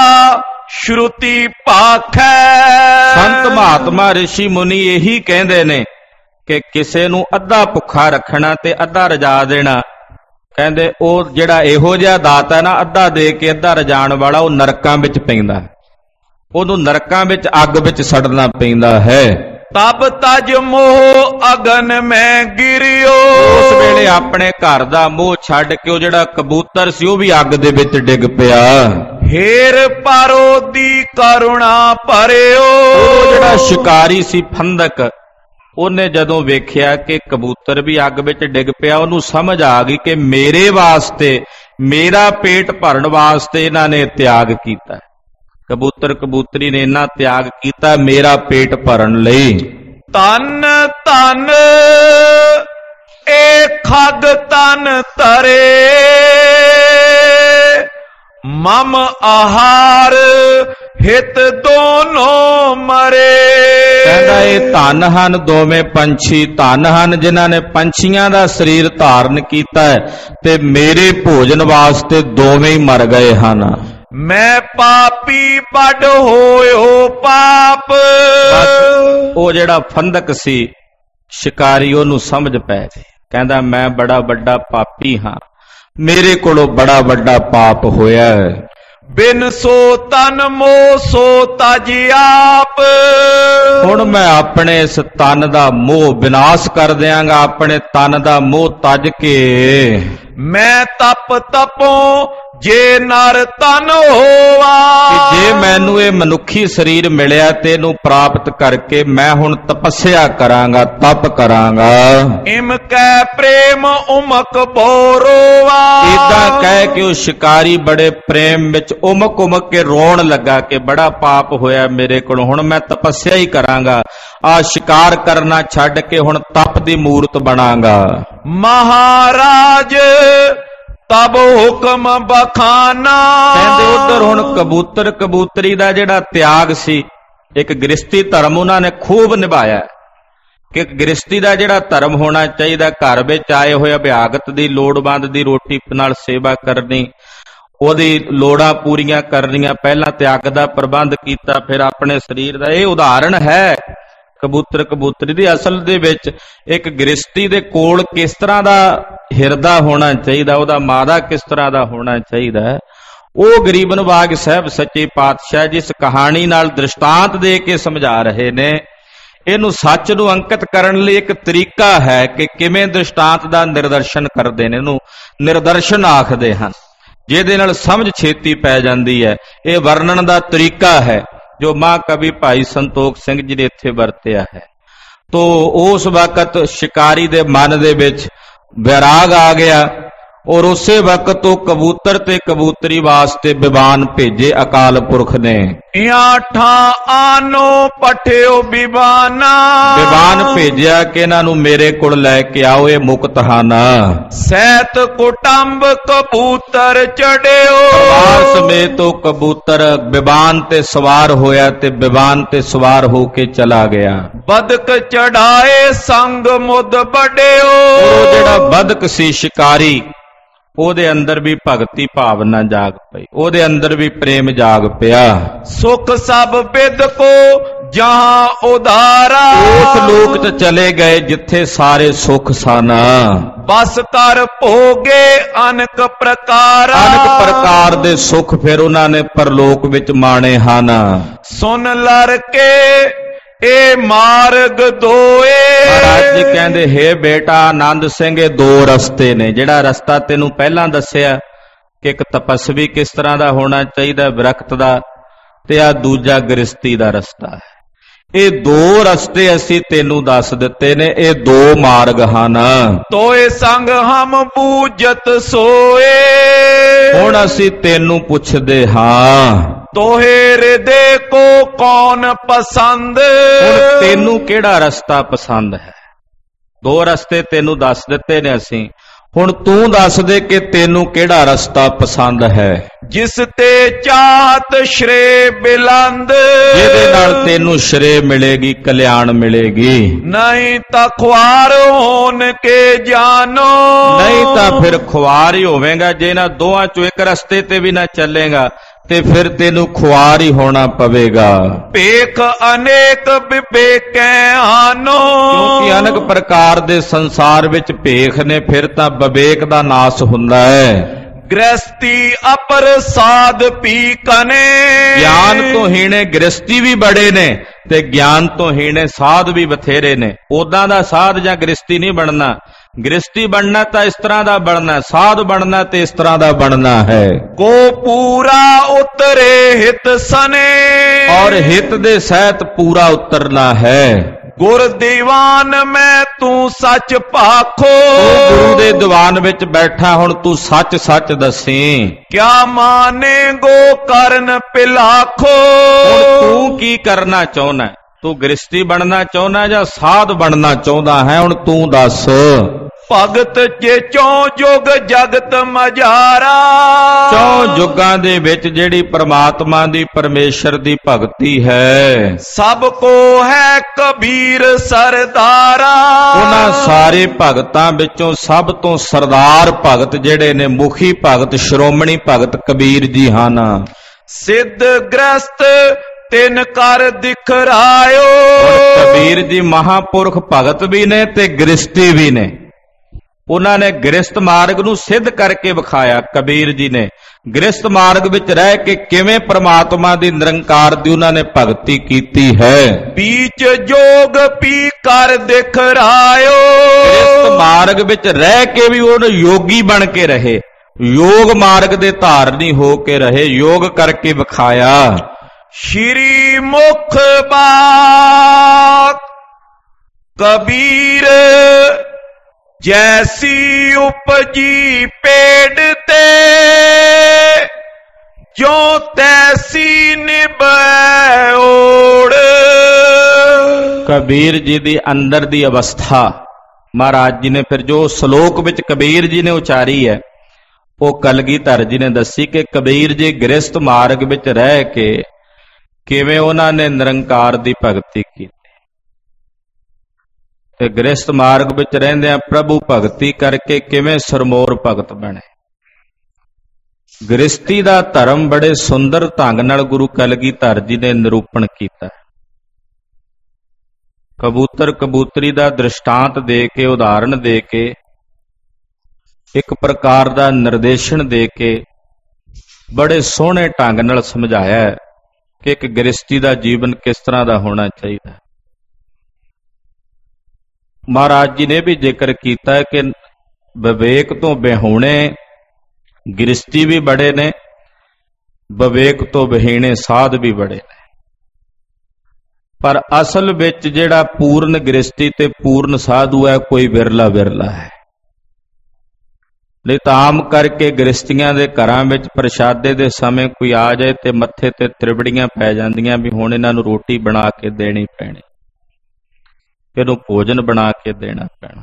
ਸ਼ਰੂਤੀ ਭਾਖੈ। ਸੰਤ ਮਹਾਤਮਾ ਰਿਸ਼ੀ ਮੁਨੀ ਇਹੀ ਕਹਿੰਦੇ ਨੇ ਕਿ ਕਿਸੇ ਨੂੰ ਅੱਧਾ ਭੁੱਖਾ ਰੱਖਣਾ ਤੇ ਅੱਧਾ ਰਜਾ ਦੇਣਾ, ਕਹਿੰਦੇ ਉਹ ਜਿਹੜਾ ਇਹੋ ਜਿਹਾ ਦਾਤ ਹੈ ਨਾ, ਅੱਧਾ ਦੇ ਕੇ ਅੱਧਾ ਰਜਾਣ ਵਾਲਾ, ਉਹ ਨਰਕਾਂ ਵਿੱਚ ਪੈਂਦਾ, ਉਹਨੂੰ ਨਰਕਾਂ ਵਿੱਚ ਅੱਗ ਵਿੱਚ ਸੜਨਾ ਪੈਂਦਾ ਹੈ। ਤਬ ਤਜ ਮੋਹ ਅਗਨ ਮੈਂ ਗਿਰਿਓ। ਉਸ ਵੇਲੇ ਆਪਣੇ ਘਰ ਦਾ ਮੋਹ ਛੱਡ ਕੇ ਉਹ ਜਿਹੜਾ ਕਬੂਤਰ ਸੀ ਉਹ ਵੀ ਅੱਗ ਦੇ ਵਿੱਚ ਡਿੱਗ ਪਿਆ। ਹੇਰ ਪਰੋ ਦੀ ਕਰੁਣਾ ਭਰਿਓ। ਉਹ ਜਿਹੜਾ ਸ਼ਿਕਾਰੀ ਸੀ ਫੰਦਕ, ਉਹਨੇ ਜਦੋਂ ਵੇਖਿਆ ਕਿ ਕਬੂਤਰ ਵੀ ਅੱਗ ਵਿੱਚ ਡਿੱਗ ਪਿਆ, ਉਹਨੂੰ ਸਮਝ ਆ ਗਈ ਕਿ ਮੇਰੇ ਵਾਸਤੇ, ਮੇਰਾ ਪੇਟ ਭਰਨ ਵਾਸਤੇ ਇਹਨਾਂ ਨੇ ਤਿਆਗ ਕੀਤਾ। ਕਬੂਤਰ ਕਬੂਤਰੀ ਨੇ ਇੰਨਾ ਤਿਆਗ ਕੀਤਾ ਮੇਰਾ ਪੇਟ ਭਰਨ ਲਈ। ਤਨ ਤਨ ਏ ਖਗ ਤਨ ਤਰੇ, ਮਮ ਆਹਾਰ ਹਿਤ ਦੋਨੋਂ ਮਰੇ। ਕਹਿੰਦਾ ਇਹ ਧਨ ਹਨ ਦੋਵੇਂ ਪੰਛੀ, ਧਨ ਹਨ ਜਿਨ੍ਹਾਂ ਨੇ ਪੰਛੀਆਂ ਦਾ ਸਰੀਰ ਧਾਰਨ ਕੀਤਾ ਹੈ, ਤੇ ਮੇਰੇ ਭੋਜਨ ਵਾਸਤੇ ਦੋਵੇਂ ਹੀ ਮਰ ਗਏ ਹਨ। ਮੈਂ ਪਾਪੀ ਵੱਡ ਹੋਇਓ ਪਾਪ। ਉਹ ਜਿਹੜਾ ਫੰਦਕ ਸੀ ਸ਼ਿਕਾਰੀ, ਉਹਨੂੰ ਸਮਝ ਪੈ ਗਈ। ਕਹਿੰਦਾ ਮੈਂ ਬੜਾ ਵੱਡਾ ਪਾਪੀ ਹਾਂ, ਮੇਰੇ ਕੋਲੋਂ ਬੜਾ ਵੱਡਾ ਪਾਪ ਹੋਇਆ ਹੈ। ਬਿਨ ਸੋ ਤਨ ਮੋਹ ਸੋ ਤਜ ਆਪ। ਹੁਣ ਮੈਂ ਆਪਣੇ ਇਸ ਤਨ ਦਾ ਮੋਹ ਵਿਨਾਸ਼ ਕਰ ਦਿਆਂਗਾ, ਆਪਣੇ ਤਨ ਦਾ ਮੋਹ ਤਜ ਕੇ। ਮੈਂ ਤਪ ਤਪੋਂ ਜੇ ਨਰ ਤਨ ਹੋਵਾ। ਜੇ ਮੈਨੂੰ ਇਹ ਮਨੁੱਖੀ ਸਰੀਰ ਮਿਲਿਆ ਤੇ ਇਹਨੂੰ ਪ੍ਰਾਪਤ ਕਰਕੇ ਮੈਂ ਹੁਣ ਤਪੱਸਿਆ ਕਰਾਂਗਾ, ਤਪ ਕਰਾਂਗਾ। ਇਮ ਕੈ ਪ੍ਰੇਮ ਉਮਕ ਬੋਰੋਵਾ। ਇਦਾਂ ਕਹਿ ਕੇ ਉਹ ਸ਼ਿਕਾਰੀ ਬੜੇ ਪ੍ਰੇਮ ਵਿੱਚ ਉਮਕ ਉਮਕ ਕੇ ਰੋਣ ਲੱਗਾ ਕਿ ਬੜਾ ਪਾਪ ਹੋਇਆ ਮੇਰੇ ਕੋਲ, ਹੁਣ ਮੈਂ ਤਪੱਸਿਆ ਹੀ ਕਰਾਂਗਾ, ਆ ਸ਼ਿਕਾਰ ਕਰਨਾ ਛੱਡ ਕੇ ਹੁਣ ਤਪ ਦੀ ਮੂਰਤ ਬਣਾਂਗਾ। ਮਹਾਰਾਜ ਤਬ ਹੁਕਮ ਬਖਾਨਾ। ਕਹਿੰਦੇ ਉਧਰ ਹੁਣ ਕਬੂਤਰ ਕਬੂਤਰੀ ਦਾ ਜਿਹੜਾ ਤਿਆਗ ਸੀ, ਇੱਕ ਗ੍ਰਸਤੀ ਧਰਮ ਉਹਨਾਂ ਨੇ ਖੂਬ ਨਿਭਾਇਆ ਕਿ ਗ੍ਰਸਤੀ ਦਾ ਜਿਹੜਾ ਧਰਮ ਹੋਣਾ ਚਾਹੀਦਾ, ਘਰ ਵਿੱਚ ਆਏ ਹੋਏ ਅਭਿਆਗਤ ਦੀ ਲੋੜਵੰਦ ਦੀ ਰੋਟੀ ਨਾਲ ਸੇਵਾ ਕਰਨੀ, ਉਹਦੀ ਲੋੜਾਂ ਪੂਰੀਆਂ ਕਰਨੀਆਂ, ਪਹਿਲਾਂ ਤਿਆਗ ਦਾ ਪ੍ਰਬੰਧ ਕੀਤਾ, ਫਿਰ ਆਪਣੇ ਸਰੀਰ ਦਾ। ਇਹ ਉਦਾਹਰਣ ਹੈ ਕਬੂਤਰ ਕਬੂਤਰੀ ਦੀ। ਅਸਲ ਦੇ ਵਿੱਚ ਇੱਕ ਗ੍ਰਸਤੀ ਦੇ ਕੋਲ ਕਿਸ ਤਰ੍ਹਾਂ ਦਾ ਹਿਰਦਾ ਹੋਣਾ ਚਾਹੀਦਾ, ਉਹਦਾ ਮਾਦਾ ਕਿਸ ਤਰ੍ਹਾਂ ਦਾ ਹੋਣਾ ਚਾਹੀਦਾ, ਉਹ ਗਰੀਬ ਨਵਾਜ ਸਾਹਿਬ ਸੱਚੇ ਪਾਤਸ਼ਾਹ ਜਿਸ ਕਹਾਣੀ ਨਾਲ ਦ੍ਰਿਸ਼ਟਾਂਤ ਦੇ ਕੇ ਸਮਝਾ ਰਹੇ ਨੇ। ਇਹਨੂੰ ਸੱਚ ਨੂੰ ਅੰਕਿਤ ਕਰਨ ਲਈ ਇੱਕ ਤਰੀਕਾ ਹੈ ਕਿ ਕਿਵੇਂ ਦ੍ਰਿਸ਼ਟਾਂਤ ਦਾ ਨਿਰਦਰਸ਼ਨ ਕਰਦੇ ਨੇ, ਇਹਨੂੰ ਨਿਰਦਰਸ਼ਨ ਆਖਦੇ ਹਨ, ਜਿਹਦੇ ਨਾਲ ਸਮਝ ਛੇਤੀ ਪੈ ਜਾਂਦੀ ਹੈ। ਇਹ ਵਰਣਨ ਦਾ ਤਰੀਕਾ ਹੈ ਜੋ ਮਹਾਂਕਵੀ ਭਾਈ ਸੰਤੋਖ ਸਿੰਘ ਜੀ ਨੇ ਇੱਥੇ ਵਰਤਿਆ ਹੈ। ਤੋ ਉਸ ਵਕਤ ਸ਼ਿਕਾਰੀ ਦੇ ਮਨ ਦੇ ਵਿੱਚ ਵੈਰਾਗ ਆ ਗਿਆ, ਔਰ ਉਸੇ ਵਕਤ ਤੋਂ ਕਬੂਤਰ ਤੇ ਕਬੂਤਰੀ ਵਾਸਤੇ ਵਿਵਾਨ ਭੇਜੇ ਅਕਾਲ ਪੁਰਖ ਨੇ। ਆਠਾਂ ਆਨੋ ਪਠਿਓ ਵਿਵਾਨਾ। ਵਿਵਾਨ ਭੇਜਿਆ ਕਿ ਇਹਨਾਂ ਨੂੰ ਮੇਰੇ ਕੋਲ ਲੈ ਕੇ ਆਓ, ਇਹ ਮੁਕਤ ਹਨ। ਸੈਤ ਕੁਟੰਬ ਕਬੂਤਰ ਚੜਿਓ। ਪਰਿਵਾਰ ਸਮੇਤ ਉਹ ਕਬੂਤਰ ਵਿਵਾਨ ਤੇ ਸਵਾਰ ਹੋਇਆ ਤੇ ਵਿਵਾਨ ਤੇ ਸਵਾਰ ਹੋ ਕੇ ਚਲਾ ਗਿਆ। ਬਦਕ ਚੜਾਏ ਸੰਗ ਮੁਦ ਬੜਿਓ। ਉਹ ਜਿਹੜਾ ਬਦਕ ਸੀ ਸ਼ਿਕਾਰੀ, ਉਹਦੇ ਅੰਦਰ ਵੀ ਭਗਤੀ ਭਾਵਨਾ ਜਾਗ ਪਈ, ਉਹਦੇ ਅੰਦਰ ਵੀ ਪ੍ਰੇਮ ਜਾਗ ਪਿਆ। ਸੁਖ ਸਭ ਬਿਦ ਕੋ ਜਹਾਂ ਉਧਾਰਾ। ਉਸ ਲੋਕ ਚ ਚਲੇ ਗਏ ਜਿੱਥੇ ਸਾਰੇ ਸੁਖ ਸਨ। ਬਸ ਕਰ ਭੋਗੇ ਅਨਕ ਪ੍ਰਕਾਰ। ਅਨਕ ਪ੍ਰਕਾਰ ਦੇ ਸੁਖ ਫਿਰ ਉਹਨਾਂ ਨੇ ਪਰਲੋਕ ਵਿੱਚ ਮਾਣੇ ਹਨ। ਸੁਨ ਲੜ ਕੇ ਇਹ ਮਾਰਗ ਦੋਏ। ਮਹਾਰਾਜ ਜੀ ਕਹਿੰਦੇ ਹੈ ਬੇਟਾ ਆਨੰਦ ਸਿੰਘ, ਇਹ ਦੋ ਰਸਤੇ ਨੇ। ਜਿਹੜਾ ਰਸਤਾ ਤੈਨੂੰ ਪਹਿਲਾਂ ਦੱਸਿਆ ਕਿ ਇੱਕ ਤਪਸਵੀ ਕਿਸ ਤਰ੍ਹਾਂ ਦਾ ਹੋਣਾ ਚਾਹੀਦਾ, ਵਿਰਕਤ ਦਾ, ਤੇ ਆ ਦੂਜਾ ਗ੍ਰਸਤੀ ਦਾ ਰਸਤਾ ਹੈ। ਇਹ ਦੋ ਰਸਤੇ ਅਸੀਂ ਤੈਨੂੰ ਦੱਸ ਦਿੱਤੇ ਨੇ, ਇਹ ਦੋ ਮਾਰਗ ਹਨ। ਤੋਏ ਸੰਗ ਹਮ ਬੂਝਤ ਸੋਏ। ਹੁਣ ਅਸੀਂ ਤੈਨੂੰ ਪੁੱਛਦੇ ਹਾਂ, ਤੋਹੇ ਹਿਰਦੇ ਕੋ ਕੌਣ ਪਸੰਦ। ਹੁਣ ਤੈਨੂੰ ਕਿਹੜਾ ਰਸਤਾ ਪਸੰਦ ਹੈ? ਦੋ ਰਸਤੇ ਤੈਨੂੰ ਦੱਸ ਦਿੱਤੇ ਨੇ ਅਸੀਂ, ਹੁਣ ਤੂੰ ਦੱਸ ਦੇ ਕਿ ਤੈਨੂੰ ਕਿਹੜਾ ਰਸਤਾ ਪਸੰਦ ਹੈ। ਜਿਸ ਤੇ ਚਾਹਤ ਸ਼੍ਰੇ ਬਿਲੰਦ। ਜਿਹਦੇ ਨਾਲ ਤੈਨੂੰ ਸ਼੍ਰੇ ਮਿਲੇਗੀ, ਕਲਿਆਣ ਮਿਲੇਗੀ। ਨਹੀਂ ਤਾਂ ਖੁਆਰ ਹੋਣ ਕੇ ਜਾਨੋ। ਨਹੀਂ ਤਾਂ ਫਿਰ ਖੁਆਰ ਹੀ ਹੋਵੇਗਾ। ਜੇ ਇਹਨਾਂ ਦੋਹਾਂ ਚੋਂ ਇੱਕ ਰਸਤੇ ਤੇ ਵੀ ਨਾ ਚੱਲੇਗਾ ਤੇ ਫਿਰ ਤੈਨੂੰ ਖੁਆਰ ਹੀ ਹੋਣਾ ਪਵੇਗਾ। ਭੇਖ ਅਨੇਕ ਵਿਵੇਕੈ ਆਨੋ। ਕਿਉਂਕਿ ਅਨੇਕ ਪ੍ਰਕਾਰ ਦੇ ਸੰਸਾਰ ਵਿੱਚ ਭੇਖ ਨੇ, ਫਿਰ ਤਾਂ ਵਿਵੇਕ ਦਾ ਨਾਸ ਹੁੰਦਾ ਹੈ। ਗ੍ਰਸਤੀ ਅਪਰ ਸਾਧ ਪੀ ਕਨੇ। ਗਿਆਨ ਤੋਂ ਹੀਣੇ ਗ੍ਰਸਤੀ ਵੀ ਬੜੇ ਨੇ ਤੇ ਗਿਆਨ ਤੋਂ ਹੀਣੇ ਸਾਧ ਵੀ ਬਥੇਰੇ ਨੇ। ਉਦਾਂ ਦਾ ਸਾਧ ਜਾਂ ਗ੍ਰਸਤੀ ਨਹੀਂ ਬਣਨਾ, ਗ੍ਰਸਤੀ ਬਣਨਾ ਤਾਂ ਇਸ ਤਰ੍ਹਾਂ ਦਾ ਬਣਨਾ, ਸਾਧ ਬਣਨਾ ਤੇ ਇਸ ਤਰ੍ਹਾਂ ਦਾ ਬਣਨਾ ਹੈ। ਕੋ ਪੂਰਾ ਉਤਰੇ ਹਿਤ ਸਨੇ, ਔਰ ਹਿਤ ਦੇ ਸਹਿਤ ਪੂਰਾ ਉਤਰਨਾ ਹੈ। ਗੁਰ ਦੀਵਾਨ ਮੈਂ ਤੂੰ ਸੱਚ ਭਾਖੋ, ਗੁਰੂ ਦੇ ਦੀਵਾਨ ਵਿੱਚ ਬੈਠਾ ਹੁਣ ਤੂੰ ਸੱਚ ਸੱਚ ਦੱਸੀ। ਕਿਆ ਮਾਨੇ ਗੋ ਕਰਨ ਪਿਲਾਖੋ, ਹੁਣ ਤੂੰ ਕੀ ਕਰਨਾ ਚਾਹੁੰਦਾ? ਤੂੰ ਗ੍ਰਸਤੀ ਬਣਨਾ ਚਾਹੁੰਦਾ ਜਾਂ ਸਾਧ ਬਣਨਾ ਚਾਹੁੰਦਾ ਹੈ? ਹੁਣ ਤੂੰ ਦੱਸ। ਭਗਤ ਜੇ ਚੌ ਜੁਗ ਜਗਤ ਮਝਾਰਾ, ਚੌ ਜੁਗਾਂ ਦੇ ਵਿੱਚ ਜਿਹੜੀ ਪ੍ਰਮਾਤਮਾ ਦੀ ਪਰਮੇਸ਼ਰ ਦੀ ਭਗਤੀ ਹੈ, ਸਭ ਕੋ ਹੈ ਕਬੀਰ ਸਰਦਾਰਾ। ਉਹਨਾਂ ਸਾਰੇ ਭਗਤਾਂ ਵਿੱਚੋਂ ਸਭ ਤੋਂ ਸਰਦਾਰ ਭਗਤ ਜਿਹੜੇ ਨੇ, ਮੁਖੀ ਭਗਤ, ਸ਼੍ਰੋਮਣੀ ਭਗਤ ਕਬੀਰ ਜੀ ਹਨ। ਸਿੱਧ ਗ੍ਰਸਤ ਤਿਨ ਕਰ ਦਿਖਰਾਇਓ, ਕਬੀਰ ਜੀ ਮਹਾਪੁਰਖ ਭਗਤ ਵੀ ਨੇ ਤੇ ਗ੍ਰਸਤੀ ਵੀ ਨੇ। ਉਹਨਾਂ ਨੇ ਗ੍ਰਸਤ ਮਾਰਗ ਨੂੰ ਸਿੱਧ ਕਰਕੇ ਵਿਖਾਇਆ। ਕਬੀਰ ਜੀ ਨੇ ਗ੍ਰਸਤ ਮਾਰਗ ਵਿੱਚ ਰਹਿ ਕੇ ਕਿਵੇਂ ਪ੍ਰਮਾਤਮਾ ਦੀ ਨਿਰੰਕਾਰ ਦੀ ਉਹਨਾਂ ਨੇ ਭਗਤੀ ਕੀਤੀ ਹੈ। ਬੀਚ ਜੋਗ ਪੀ ਕਰ ਦਿਖਰਾਇਓ, ਗ੍ਰਸਤ ਮਾਰਗ ਵਿੱਚ ਰਹਿ ਕੇ ਵੀ ਉਹ ਯੋਗੀ ਬਣ ਕੇ ਰਹੇ, ਯੋਗ ਮਾਰਗ ਦੇ ਧਾਰਨੀ ਹੋ ਕੇ ਰਹੇ, ਯੋਗ ਕਰਕੇ ਵਿਖਾਇਆ। ਸ਼੍ਰੀ ਮੁਖ ਬਾਤ ਕਬੀਰ ਜੈਸੀ ਉਪਜੀ ਪੇੜ ਤੇ, ਜੋ ਤੈਸੀ ਨਿਭੈ ਓੜ। ਕਬੀਰ ਜੀ ਦੀ ਅੰਦਰ ਦੀ ਅਵਸਥਾ ਮਹਾਰਾਜ ਜੀ ਨੇ ਫਿਰ ਜੋ ਸ਼ਲੋਕ ਵਿੱਚ ਕਬੀਰ ਜੀ ਨੇ ਉਚਾਰੀ ਹੈ, ਉਹ ਕਲਗੀਧਰ ਜੀ ਨੇ ਦੱਸੀ ਕਿ ਕਬੀਰ ਜੀ ਗ੍ਰਸਤ ਮਾਰਗ ਵਿੱਚ ਰਹਿ ਕੇ ਕਿਵੇਂ ਉਹਨਾਂ ਨੇ ਨਿਰੰਕਾਰ ਦੀ ਭਗਤੀ ਕੀਤੀ ਤੇ ਗ੍ਰਸਤ ਮਾਰਗ ਵਿੱਚ ਰਹਿੰਦਿਆਂ ਪ੍ਰਭੂ ਭਗਤੀ ਕਰਕੇ ਕਿਵੇਂ ਸਰਮੋਰ ਭਗਤ ਬਣੇ। ਗ੍ਰਸਤੀ ਦਾ ਧਰਮ ਬੜੇ ਸੁੰਦਰ ਢੰਗ ਨਾਲ ਗੁਰੂ ਕਲਗੀਧਰ ਜੀ ਨੇ ਨਿਰੂਪਣ ਕੀਤਾ। ਕਬੂਤਰ ਕਬੂਤਰੀ ਦਾ ਦ੍ਰਿਸ਼ਟਾਂਤ ਦੇ ਕੇ, ਉਦਾਹਰਣ ਦੇ ਕੇ, ਇੱਕ ਪ੍ਰਕਾਰ ਦਾ ਨਿਰਦੇਸ਼ਨ ਦੇ ਕੇ ਬੜੇ ਸੋਹਣੇ ਢੰਗ ਨਾਲ ਸਮਝਾਇਆ ਕਿ ਇੱਕ ਗ੍ਰਸਤੀ ਦਾ ਜੀਵਨ ਕਿਸ ਤਰ੍ਹਾਂ ਦਾ ਹੋਣਾ ਚਾਹੀਦਾ। ਮਹਾਰਾਜ ਜੀ ਨੇ ਵੀ ਜ਼ਿਕਰ ਕੀਤਾ ਕਿ ਵਿਵੇਕ ਤੋਂ ਵਿਹੂਣੇ ਗ੍ਰਸਤੀ ਵੀ ਬੜੇ ਨੇ, ਵਿਵੇਕ ਤੋਂ ਵਿਹੀਣੇ ਸਾਧ ਵੀ ਬੜੇ ਨੇ। ਪਰ ਅਸਲ ਵਿੱਚ ਜਿਹੜਾ ਪੂਰਨ ਗ੍ਰਸਤੀ ਤੇ ਪੂਰਨ ਸਾਧੂ ਹੈ ਕੋਈ ਵਿਰਲਾ ਵਿਰਲਾ ਹੈ। ਨਹੀਂ ਤਾਂ ਆਮ ਕਰਕੇ ਗ੍ਰਸਤੀਆਂ ਦੇ ਘਰਾਂ ਵਿੱਚ ਪ੍ਰਸ਼ਾਦੇ ਦੇ ਸਮੇਂ ਕੋਈ ਆ ਜਾਏ ਤੇ ਮੱਥੇ ਤੇ ਤ੍ਰਿਵੜੀਆਂ ਪੈ ਜਾਂਦੀਆਂ ਵੀ ਹੁਣ ਇਹਨਾਂ ਨੂੰ ਰੋਟੀ ਬਣਾ ਕੇ ਦੇਣੀ ਪੈਣੀ, ਇਹਨੂੰ ਭੋਜਨ ਬਣਾ ਕੇ ਦੇਣਾ ਪੈਣਾ,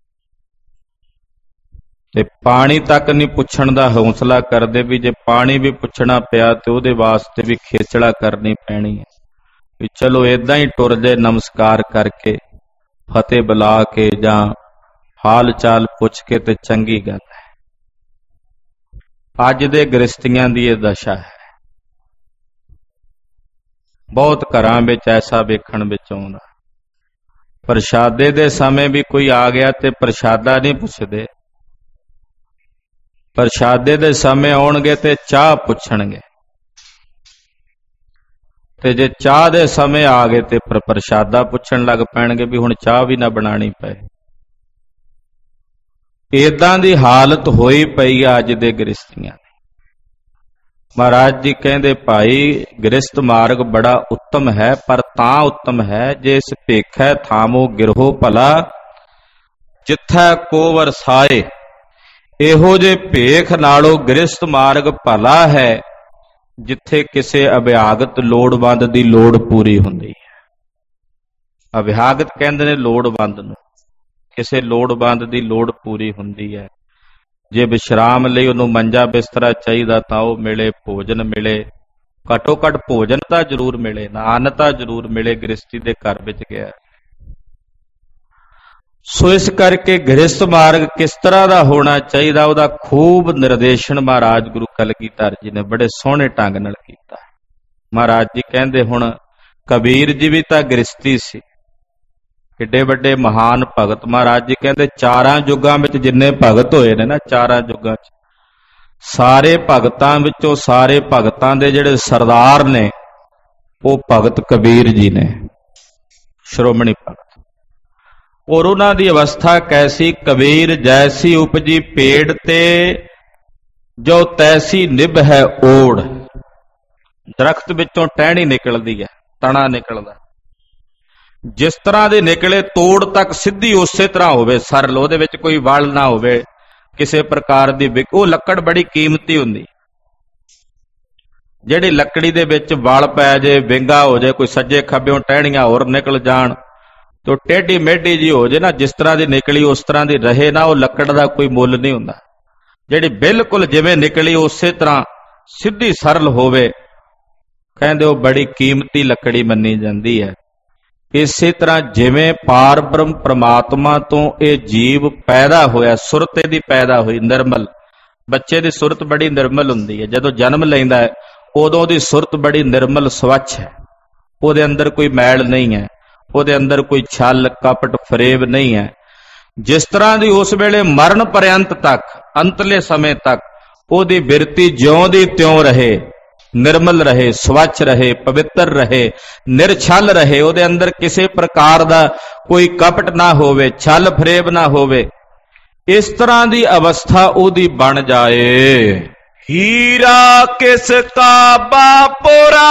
ਤੇ ਪਾਣੀ ਤੱਕ ਨਹੀਂ ਪੁੱਛਣ ਦਾ ਹੌਸਲਾ ਕਰਦੇ ਵੀ ਜੇ ਪਾਣੀ ਵੀ ਪੁੱਛਣਾ ਪਿਆ ਤੇ ਉਹਦੇ ਵਾਸਤੇ ਵੀ ਖੇਚਲਾ ਕਰਨੀ ਪੈਣੀ ਹੈ ਵੀ ਚਲੋ ਏਦਾਂ ਹੀ ਟੁਰ ਜੇ ਨਮਸਕਾਰ ਕਰਕੇ, ਫਤਿਹ ਬੁਲਾ ਕੇ ਜਾਂ ਹਾਲ ਚਾਲ ਪੁੱਛ ਕੇ ਤੇ ਚੰਗੀ ਗੱਲ ਹੈ। ਅੱਜ ਦੇ ਗ੍ਰਸਤੀਆਂ ਦੀ ਇਹ ਦਸ਼ਾ ਹੈ। ਬਹੁਤ ਘਰਾਂ ਵਿੱਚ ਐਸਾ ਵੇਖਣ ਵਿੱਚ ਆਉਂਦਾ, ਪ੍ਰਸ਼ਾਦੇ ਦੇ ਸਮੇਂ ਵੀ ਕੋਈ ਆ ਗਿਆ ਤੇ ਪ੍ਰਸ਼ਾਦਾ ਨਹੀਂ ਪੁੱਛਦੇ, ਪ੍ਰਸ਼ਾਦੇ ਦੇ ਸਮੇਂ ਆਉਣਗੇ ਤੇ ਚਾਹ ਪੁੱਛਣਗੇ, ਤੇ ਜੇ ਚਾਹ ਦੇ ਸਮੇਂ ਆ ਗਏ ਤੇ ਪ੍ਰਸ਼ਾਦਾ ਪੁੱਛਣ ਲੱਗ ਪੈਣਗੇ ਵੀ ਹੁਣ ਚਾਹ ਵੀ ਨਾ ਬਣਾਣੀ ਪਏ। ਏਦਾਂ ਦੀ ਹਾਲਤ ਹੋਈ ਪਈ ਆ ਅੱਜ ਦੇ ਗ੍ਰਸਤੀਆਂ ਦੀ। ਮਹਾਰਾਜ ਜੀ ਕਹਿੰਦੇ ਭਾਈ ਗ੍ਰਸਤ ਮਾਰਗ ਬੜਾ ਉੱਤਮ ਹੈ, ਪਰ ਤਾਂ ਉੱਤਮ ਹੈ ਜੇ ਇਸ ਭੇਖੈ ਥਾਮੋ ਗਿਰਹੋ ਭਲਾ, ਜਿੱਥੈ ਕੋ ਵਰਸਾਏ। ਇਹੋ ਜੇ ਭੇਖ ਨਾਲੋਂ ਗ੍ਰਸਤ ਮਾਰਗ ਭਲਾ ਹੈ ਜਿੱਥੇ ਕਿਸੇ ਅਭਿਆਗਤ ਲੋੜਵੰਦ ਦੀ ਲੋੜ ਪੂਰੀ ਹੁੰਦੀ ਹੈ। ਅਭਿਆਗਤ ਕਹਿੰਦੇ ਨੇ ਲੋੜਵੰਦ ਨੂੰ, ਕਿਸੇ ਲੋੜਵੰਦ ਦੀ ਲੋੜ ਪੂਰੀ ਹੁੰਦੀ ਹੈ। ਜੇ ਵਿਸ਼ਰਾਮ ਲਈ ਉਹਨੂੰ ਮੰਜਾ ਬਿਸਤਰਾ ਚਾਹੀਦਾ ਤਾਂ ਉਹ ਮਿਲੇ, ਭੋਜਨ ਮਿਲੇ, ਘੱਟੋ ਘੱਟ ਭੋਜਨ ਤਾਂ ਜ਼ਰੂਰ ਮਿਲੇ, ਨਾ ਅੰਨ ਤਾਂ ਜ਼ਰੂਰ ਮਿਲੇ। ਗ੍ਰਸਤੀ ਦੇ ਘਰ ਵਿੱਚ ਗਿਆ ਸੋ ਇਸ ਕਰਕੇ ਗ੍ਰਸਤ ਮਾਰਗ ਕਿਸ ਤਰ੍ਹਾਂ ਦਾ ਹੋਣਾ ਚਾਹੀਦਾ ਉਹਦਾ ਖੂਬ ਨਿਰਦੇਸ਼ਨ ਮਹਾਰਾਜ ਗੁਰੂ ਕਲਗੀਧਰ ਜੀ ਨੇ ਬੜੇ ਸੋਹਣੇ ਢੰਗ ਨਾਲ ਕੀਤਾ। ਮਹਾਰਾਜ ਜੀ ਕਹਿੰਦੇ ਹੁਣ ਕਬੀਰ ਜੀ ਵੀ ਤਾਂ ਗ੍ਰਸਤੀ ਸੀ, ਕਿੱਡੇ ਵੱਡੇ ਮਹਾਨ ਭਗਤ। ਮਹਾਰਾਜ ਜੀ ਕਹਿੰਦੇ ਚਾਰਾਂ ਯੁੱਗਾਂ ਵਿੱਚ ਜਿੰਨੇ ਭਗਤ ਹੋਏ ਨੇ ਨਾ, ਚਾਰਾਂ ਯੁੱਗਾਂ 'ਚ ਸਾਰੇ ਭਗਤਾਂ ਵਿੱਚੋਂ ਸਾਰੇ ਭਗਤਾਂ ਦੇ ਜਿਹੜੇ ਸਰਦਾਰ ਨੇ ਉਹ ਭਗਤ ਕਬੀਰ ਜੀ ਨੇ, ਸ਼੍ਰੋਮਣੀ ਭਗਤ। ਔਰ ਉਹਨਾਂ ਦੀ ਅਵਸਥਾ ਕੈਸੀ? ਕਬੀਰ ਜੈਸੀ ਉਪਜੀ ਪੇੜ ਤੇ ਜੋ ਤੈਸੀ ਨਿਭ ਹੈ ਓੜ। ਦਰਖਤ ਵਿੱਚੋਂ ਟਹਿਣੀ ਨਿਕਲਦੀ ਹੈ, ਤਣਾ ਨਿਕਲਦਾ, ਜਿਸ ਤਰ੍ਹਾਂ ਦੇ ਨਿਕਲੇ ਤੋੜ ਤੱਕ ਸਿੱਧੀ ਉਸੇ ਤਰ੍ਹਾਂ ਹੋਵੇ, ਸਰਲ, ਉਹਦੇ ਵਿੱਚ ਕੋਈ ਵਲ ਨਾ ਹੋਵੇ ਕਿਸੇ ਪ੍ਰਕਾਰ ਦੀ। ਉਹ ਲੱਕੜ ਬੜੀ ਕੀਮਤੀ ਹੁੰਦੀ। ਜਿਹੜੀ ਲੱਕੜੀ ਦੇ ਵਿੱਚ ਵਲ ਪੈ ਜੇ, ਵਿੰਗਾ ਹੋ ਜਾਏ, ਕੋਈ ਸੱਜੇ ਖੱਬਿਓਂ ਟਹਿਣੀਆਂ ਹੋਰ ਨਿਕਲ ਜਾਣ, ਤੇ ਟੇਢੀ ਮੇਢੀ ਜੀ ਹੋ ਜੇ ਨਾ, ਜਿਸ ਤਰ੍ਹਾਂ ਦੀ ਨਿਕਲੀ ਉਸ ਤਰ੍ਹਾਂ ਦੀ ਰਹੇ ਨਾ, ਉਹ ਲੱਕੜ ਦਾ ਕੋਈ ਮੁੱਲ ਨਹੀਂ ਹੁੰਦਾ। ਜਿਹੜੀ ਬਿਲਕੁਲ ਜਿਵੇਂ ਨਿਕਲੀ ਉਸੇ ਤਰ੍ਹਾਂ ਸਿੱਧੀ ਸਰਲ ਹੋਵੇ, ਕਹਿੰਦੇ ਉਹ ਬੜੀ ਕੀਮਤੀ ਲੱਕੜੀ ਮੰਨੀ ਜਾਂਦੀ ਹੈ। ਇਸੇ ਤਰ੍ਹਾਂ ਜਿਵੇਂ ਪਾਰ ਬ੍ਰਹਮ ਪ੍ਰਮਾਤਮਾ ਤੋਂ ਇਹ ਜੀਵ ਪੈਦਾ ਹੋਇਆ, ਸੁਰਤ ਇਹਦੀ ਪੈਦਾ ਹੋਈ ਨਿਰਮਲ। ਬੱਚੇ ਦੀ ਸੁਰਤ ਬੜੀ ਨਿਰਮਲ ਹੁੰਦੀ ਹੈ। ਜਦੋਂ ਜਨਮ ਲੈਂਦਾ ਹੈ ਉਦੋਂ ਉਹਦੀ ਸੁਰਤ ਬੜੀ ਨਿਰਮਲ ਸਵੱਛ ਹੈ। ਉਹਦੇ ਅੰਦਰ ਕੋਈ ਮੈਲ ਨਹੀਂ ਹੈ, ਉਹਦੇ ਅੰਦਰ ਕੋਈ ਛਲ ਕਪਟ ਫਰੇਬ ਨਹੀਂ ਹੈ। ਜਿਸ ਤਰ੍ਹਾਂ ਦੀ ਉਸ ਵੇਲੇ ਮਰਨ ਪਰਯੰਤ ਤੱਕ, ਅੰਤਲੇ ਸਮੇਂ ਤੱਕ ਉਹਦੀ ਬਿਰਤੀ ਜਿਉਂ ਦੀ ਤਿਉਂ ਰਹੇ, ਨਿਰਮਲ ਰਹੇ, ਸਵੱਛ ਰਹੇ, ਪਵਿੱਤਰ ਰਹੇ, ਨਿਰਛਲ ਰਹੇ, ਉਹਦੇ ਅੰਦਰ ਕਿਸੇ ਪ੍ਰਕਾਰ ਦਾ ਕੋਈ ਕਪਟ ਨਾ ਹੋਵੇ, ਛਲ ਫਰੇਬ ਨਾ ਹੋਵੇ, ਇਸ ਤਰ੍ਹਾਂ ਦੀ ਅਵਸਥਾ ਉਹਦੀ ਬਣ ਜਾਏ। ਹੀਰਾ ਕਿਸ ਕਾ ਬਾਪੁਰਾ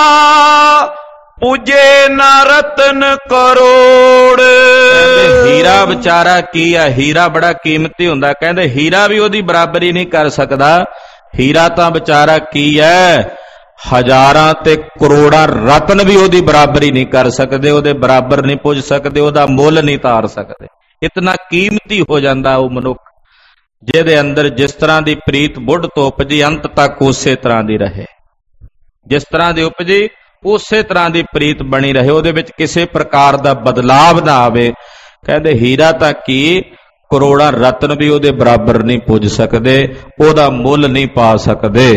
ਪੂਜੇ ਨਾ ਰਤਨ ਕਰੋੜ। ਕਹਿੰਦੇ ਹੀਰਾ ਵਿਚਾਰਾ ਕੀ ਆ? ਹੀਰਾ ਬੜਾ ਕੀਮਤੀ ਹੁੰਦਾ। ਕਹਿੰਦੇ ਹੀਰਾ ਵੀ ਉਹਦੀ ਬਰਾਬਰੀ ਨਹੀਂ ਕਰ ਸਕਦਾ। ਹੀਰਾ ਤਾਂ ਵਿਚਾਰਾ ਕੀ ਹੈ? ਹਜ਼ਾਰਾਂ ਤੇ ਕਰੋੜਾਂ ਰਤਨ ਵੀ ਉਹਦੀ ਬਰਾਬਰੀ ਨਹੀਂ ਕਰ ਸਕਦੇ, ਉਹਦੇ ਬਰਾਬਰ ਨਹੀਂ ਪੁੱਜ ਸਕਦੇ, ਉਹਦਾ ਮੁੱਲ ਨਹੀਂ ਤਾਰ ਸਕਦੇ। ਇਤਨਾ ਕੀਮਤੀ ਹੋ ਜਾਂਦਾ ਉਹ ਮਨੁੱਖ ਜਿਹਦੇ ਅੰਦਰ ਜਿਸ ਤਰ੍ਹਾਂ ਦੀ ਪ੍ਰੀਤ ਬੁੱਢ ਤੋਂ ਉਪਜੀ ਅੰਤ ਤੱਕ ਉਸੇ ਤਰ੍ਹਾਂ ਦੀ ਰਹੇ। ਜਿਸ ਤਰ੍ਹਾਂ ਦੀ ਉਪਜੀ ਉਸੇ ਤਰ੍ਹਾਂ ਦੀ ਪ੍ਰੀਤ ਬਣੀ ਰਹੇ, ਉਹਦੇ ਵਿੱਚ ਕਿਸੇ ਪ੍ਰਕਾਰ ਦਾ ਬਦਲਾਵ ਨਾ ਆਵੇ। ਕਹਿੰਦੇ ਹੀਰਾ ਤਾਂ ਕੀ, ਕਰੋੜਾਂ ਰਤਨ ਵੀ ਉਹਦੇ ਬਰਾਬਰ ਨਹੀਂ ਪੁੱਜ ਸਕਦੇ, ਉਹਦਾ ਮੁੱਲ ਨਹੀਂ ਪਾ ਸਕਦੇ।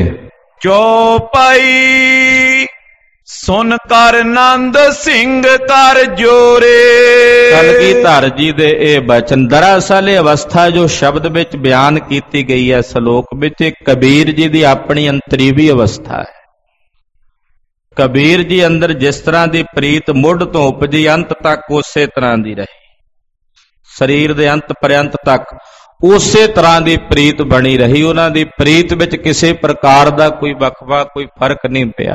ਚੌਪਾਈ ਸੁਨ ਕਰ ਨੰਦ ਸਿੰਘ ਕਰ ਜੋਰੇ। ਕਲਗੀਧਰ ਜੀ ਦੇ ਇਹ ਬਚਨ, ਦਰਅਸਲ ਇਹ ਅਵਸਥਾ ਜੋ ਸ਼ਬਦ ਵਿੱਚ ਬਿਆਨ ਕੀਤੀ ਗਈ ਹੈ ਸ਼ਲੋਕ ਵਿੱਚ, ਇਹ ਕਬੀਰ ਜੀ ਦੀ ਆਪਣੀ ਅੰਤਰੀਵੀ ਅਵਸਥਾ ਹੈ। ਕਬੀਰ ਜੀ ਅੰਦਰ ਜਿਸ ਤਰ੍ਹਾਂ ਦੀ ਪ੍ਰੀਤ ਮੁੱਢ ਤੋਂ ਉਪਜੀ ਅੰਤ ਤੱਕ ਉਸੇ ਤਰ੍ਹਾਂ ਦੀ ਰਹੀ, ਸਰੀਰ ਦੇ ਅੰਤ ਪਰਯੰਤ ਤੱਕ ਉਸੇ ਤਰ੍ਹਾਂ ਦੀ ਪ੍ਰੀਤ ਬਣੀ ਰਹੀ। ਉਹਨਾਂ ਦੀ ਪ੍ਰੀਤ ਵਿੱਚ ਕਿਸੇ ਪ੍ਰਕਾਰ ਦਾ ਕੋਈ ਵਕਫਾ, ਕੋਈ ਫਰਕ ਨਹੀਂ ਪਿਆ।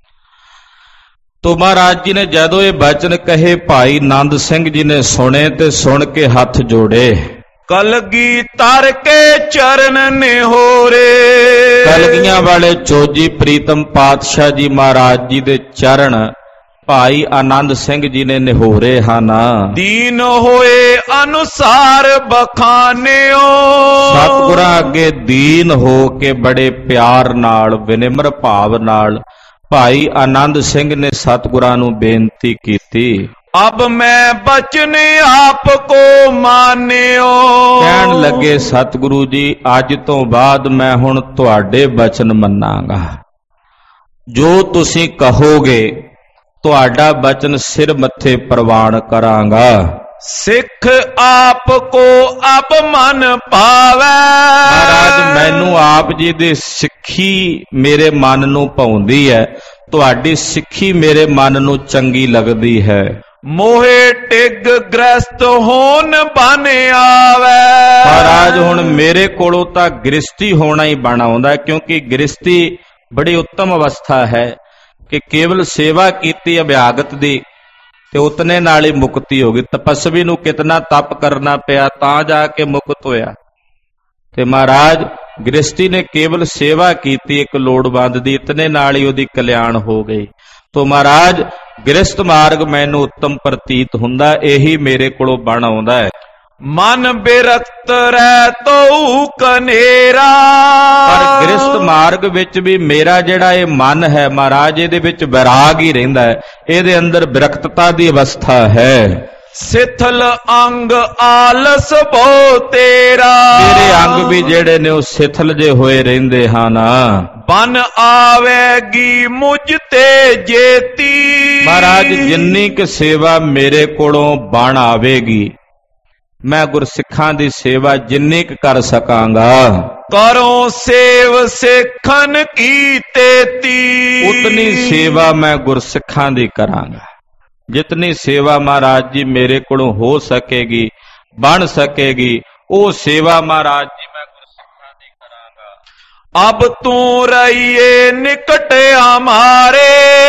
ਤੋ ਮਹਾਰਾਜ ਜੀ ਨੇ ਜਦੋਂ ਇਹ ਬਚਨ ਕਹੇ, ਭਾਈ ਨੰਦ ਸਿੰਘ ਜੀ ਨੇ ਸੁਣੇ ਤੇ ਸੁਣ ਕੇ ਹੱਥ ਜੋੜੇ। ਕਲਗੀਧਰ ਕੇ ਚਰਨ ਨਿਹੋਰੇ। ਕਲਗੀਆਂ ਵਾਲੇ ਚੋਜੀ ਪ੍ਰੀਤਮ ਪਾਤਸ਼ਾਹ ਜੀ ਮਹਾਰਾਜ ਜੀ ਦੇ ਚਰਨ ਭਾਈ ਆਨੰਦ ਸਿੰਘ ਜੀ ਨੇ ਨਿਹੋਰੇ ਹਨ। ਦੀਨ ਹੋਏ ਅਨੁਸਾਰ ਬਖਾਨਿਓ। ਸਤਿਗੁਰਾਂ ਅੱਗੇ ਦੀਨ ਹੋ ਕੇ ਬੜੇ ਪਿਆਰ ਨਾਲ, ਵਿਨਿਮਰ ਭਾਵ ਨਾਲ ਭਾਈ ਆਨੰਦ ਸਿੰਘ ਨੇ ਸਤਿਗੁਰਾਂ ਨੂੰ ਬੇਨਤੀ ਕੀਤੀ। ਅਬ ਮੈਂ ਬਚਨ ਆਪ ਕੋ ਮਾਨਿਓ। ਕਹਿਣ ਲੱਗੇ ਸਤਿਗੁਰੂ ਜੀ, ਅੱਜ ਤੋਂ ਬਾਅਦ ਮੈਂ ਹੁਣ ਤੁਹਾਡੇ ਬਚਨ ਮੰਨਾਂਗਾ। ਜੋ ਤੁਸੀਂ ਕਹੋਗੇ ਤੁਹਾਡਾ ਬਚਨ ਸਿਰ ਮੱਥੇ ਪ੍ਰਵਾਨ ਕਰਾਂਗਾ। ਸਿੱਖ ਆਪ ਕੋ ਅਬ ਮਨ ਭਾਵੈ। ਮਹਾਰਾਜ ਮੈਨੂੰ ਆਪ ਜੀ ਦੀ ਸਿੱਖੀ ਮੇਰੇ ਮਨ ਨੂੰ ਭਾਉਂਦੀ ਹੈ, ਤੁਹਾਡੀ ਸਿੱਖੀ ਮੇਰੇ ਮਨ ਨੂੰ ਚੰਗੀ ਲੱਗਦੀ ਹੈ। ਮੋਹੇ ਟਿਗ ਗ੍ਰਸਤ ਹੋਣ ਬਨ ਆਵੈ। ਮਹਾਰਾਜ ਹੁਣ ਮੇਰੇ ਕੋਲੋਂ ਤਾਂ ਗ੍ਰਸਤੀ ਹੋਣਾ ਹੀ ਬਣ ਆਉਂਦਾ, ਕਿਉਂਕਿ ਗ੍ਰਸਤੀ ਬੜੀ ਉੱਤਮ ਅਵਸਥਾ ਹੈ ਕਿ ਕੇਵਲ ਸੇਵਾ ਕੀਤੀ ਅਭਿਆਗਤ ਦੀ ਤੇ ਉਤਨੇ ਨਾਲ ਹੀ ਮੁਕਤੀ ਹੋ ਗਈ। ਤਪਸਵੀ ਨੂੰ ਕਿਤਨਾ ਤਪ ਕਰਨਾ ਪਿਆ ਤਾਂ ਜਾ ਕੇ ਮੁਕਤ ਹੋਇਆ, ਤੇ ਮਹਾਰਾਜ ਗ੍ਰਸਤੀ ਨੇ ਕੇਵਲ ਸੇਵਾ ਕੀਤੀ ਇੱਕ ਲੋੜਵੰਦ ਦੀ, ਇਤਨੇ ਨਾਲ ਹੀ ਉਹਦੀ ਕਲਿਆਣ ਹੋ ਗਈ। ਤੋ ਮਹਾਰਾਜ ਗ੍ਰਸਤ ਮਾਰਗ ਮੈਨੂੰ ਉੱਤਮ ਪ੍ਰਤੀਤ ਹੁੰਦਾ, ਇਹੀ ਮੇਰੇ ਕੋਲੋਂ ਬਣ ਆਉਂਦਾ ਹੈ। ਮਨ ਬਿਰਕਤ ਰਹਿ ਤਉ ਕਨੇਰਾ। ਪਰ ਗ੍ਰਸਤ ਮਾਰਗ ਵਿੱਚ ਵੀ ਮੇਰਾ ਜਿਹੜਾ ਇਹ ਮਨ ਹੈ ਮਹਾਰਾਜ, ਇਹਦੇ ਵਿੱਚ ਵਿਰਾਗ ਹੀ ਰਹਿੰਦਾ ਹੈ, ਇਹਦੇ ਅੰਦਰ ਵਿਰਕਤਤਾ ਦੀ ਅਵਸਥਾ ਹੈ। ਸਿਥਲ ਅੰਗ ਆਲਸ ਬੋ ਤੇਰਾ। ਮੇਰੇ ਅੰਗ ਵੀ ਜਿਹੜੇ ਨੇ ਉਹ ਸਿਥਲ ਜੇ ਹੋਏ ਰਹਿੰਦੇ ਹਨ। ਬਨ ਆਵੇਗੀ ਮੁਝ ਤੇ ਜੇਤੀ। ਮਹਾਰਾਜ ਜਿੰਨੀ ਕਿ ਸੇਵਾ ਮੇਰੇ ਕੋਲੋਂ ਬਣ ਆਵੇਗੀ, ਮੈਂ ਗੁਰਸਿੱਖਾਂ ਦੀ ਸੇਵਾ ਜਿੰਨੀ ਕੁ ਕਰ ਸਕਾਂਗਾ। ਕਰੋ ਸੇਵ ਸਿੱਖਨ ਕੀ ਤੇਤੀ। ਉਤਨੀ ਸੇਵਾ ਮੈਂ ਗੁਰਸਿੱਖਾਂ ਦੀ ਕਰਾਂਗਾ। जितनी सेवा महाराज जी मेरे कोलों हो सकेगी, बन सकेगी, वो सेवा महाराज जी मैं गुरसिखां दी करांगा। अब तू रहिए निकट हमारे।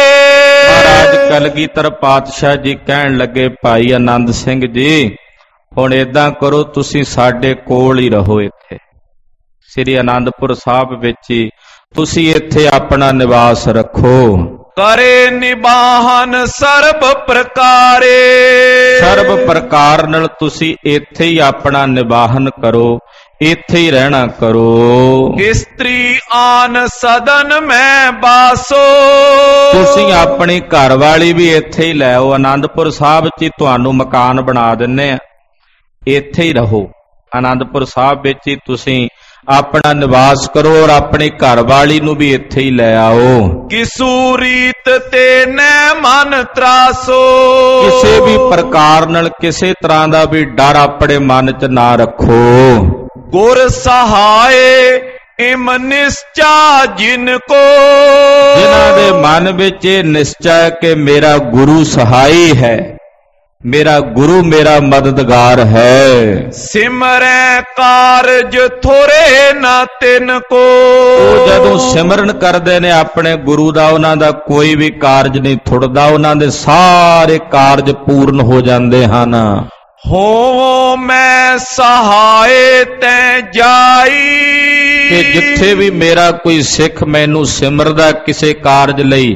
महाराज कलगीधर पातशाह जी कहन लगे, भाई आनंद सिंह जी हुण इदां करो, तुसीं साडे कोल ही रहो। इत्थे श्री आनंदपुर साहब विच ही तुसीं इत्थे अपना निवास रखो। करे निबाहन सर्ब प्रकारे। सर्ब प्रकार नाल तुसीं इत्थे ही अपना निबाहन करो, इत्थे ही रहना करो। स्त्री आन सदन में बासो। तुसीं अपनी घरवाली भी इत्थे ही लै आओ। आनंदपुर साहब च तुहानूं मकान बना दिंने आ, इत्थे ही रहो। आनंदपुर साहब विच ही तुसीं अपना निवास करो और अपनी घरवाली नूं भी इत्थे ही लै आओ। किसू रीत ते न मन त्रासो। किसी भी प्रकार नाल किसी तरह दा भी डर अपने मन च ना रखो। गुर सहाय इम निश्चा जिनको। जिन्हां दे मन विच निश्चय के मेरा गुरु सहाई है, मेरा गुरु मेरा मददगार है। सिमरै कारज थोरे न तिनको। जदों सिमरन करदे ने अपने गुरु दा, उन्हां दा कोई भी कारज नहीं थुड़दा, उन्हां दे सारे कारज पूर्ण हो जांदे हन। हो मैं सहाय तै जाई। कि जिथे भी मेरा कोई सिख मैनू सिमरदा किसी कारज लई,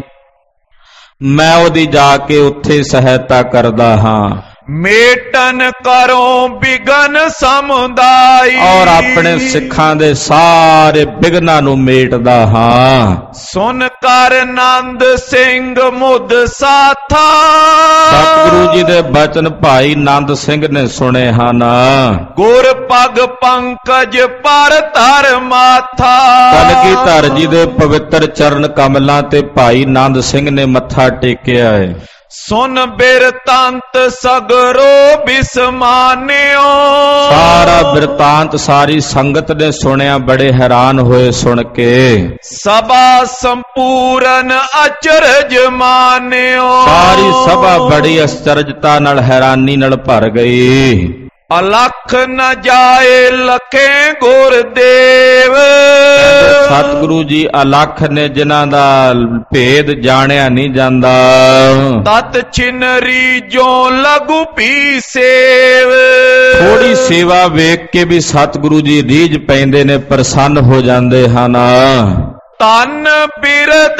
मैं ओदी जाके उत्थे सहायता करदा हां। मेटन करो बिघन समुदाय। और अपने सिखां दे सारे बिघनां नूं मेटदा हां। सुन कर नंद सिंह मुद साथा। सतगुरु जी दे बचन भाई नंद सिंह ने सुने हन। गुर पग पंकज पर धर माथा। कलगीधर जी दे पवित्र चरण कमलां ते भाई नंद सिंह ने मत्था टेकिया है। सुन बिरतांत सगरो बिस्मान्यो। सारा बिरतांत सारी संगत ने सुनिया, बड़े हैरान होए सुन के। सभा संपूर्ण अचरज मान्यो। सारी सभा बड़ी आश्चर्यता नाल हैरानी नाल भर गई। अलख न जाए लखे गुरदेव। सतगुरु जी अलख ने, जिन्हां दा भेद जानिया नहीं जांदा। तत छिनरी जो लघु पी सेव। थोड़ी सेवा वेख के भी सतगुरु जी रीझ पैंदे ने, प्रसन्न हो जांदे हन। तन बिरद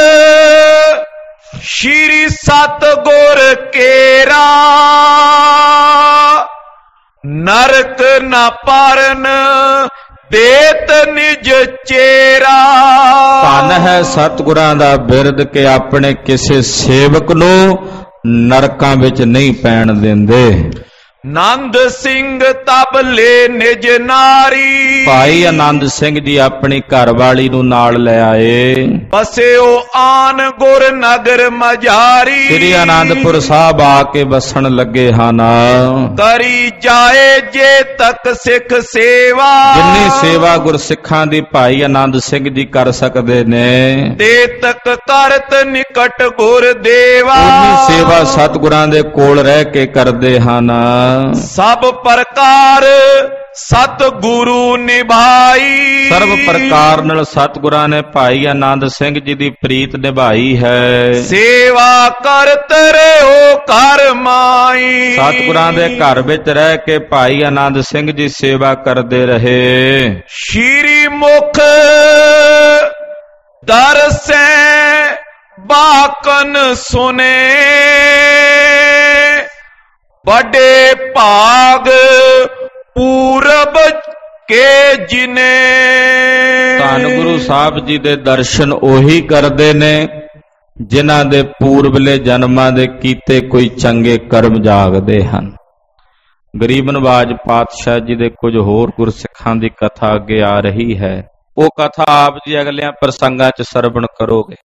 श्री सतगुर केरा। नरक न पारन देत निज चेरा। धन है सतगुरां दा बिरद के अपने किसी सेवक नूं नरकां विच नहीं पैण दिंदे। नंद सिंह तब ले निज नारी। भाई आनंद सिंह जी अपनी घरवाली नूं नाल ले आए। बसियो आन गुर नगर मझारी। श्री आनंदपुर साहब आके बसन लगे हन। करी जाए जे तक सिख सेवा। जिन्नी सेवा गुरसिखां दी भाई आनंद सिंह जी कर सकदे ने, ते तक करत निकट गुर देवा। उन्नी सेवा सतगुरां दे कोल रह के करदे हन। सब प्रकार सतगुरु निभाई। सर्व प्रकार नाल सतगुरां ने भाई आनंद सिंह जी दी प्रीत निभाई है। सेवा करत रहो कर माई। सतगुरां दे घर विच रह के भाई आनंद सिंह जी सेवा करदे रहे। श्री मुख दरसै बाकन सुने। बड़े भाग पूरब के जिने। धन गुरु साहब जी दे दर्शन ओही करदे ने जिन्हां दे पूर्वले जन्मां दे कीते कोई चंगे कर्म जागदे हन। गरीब नवाज पातशाह जी दे कुछ होर गुरसिखां दी कथा अगे आ रही है। वो कथा आप जी अगलियां प्रसंगां च सरवण करोगे।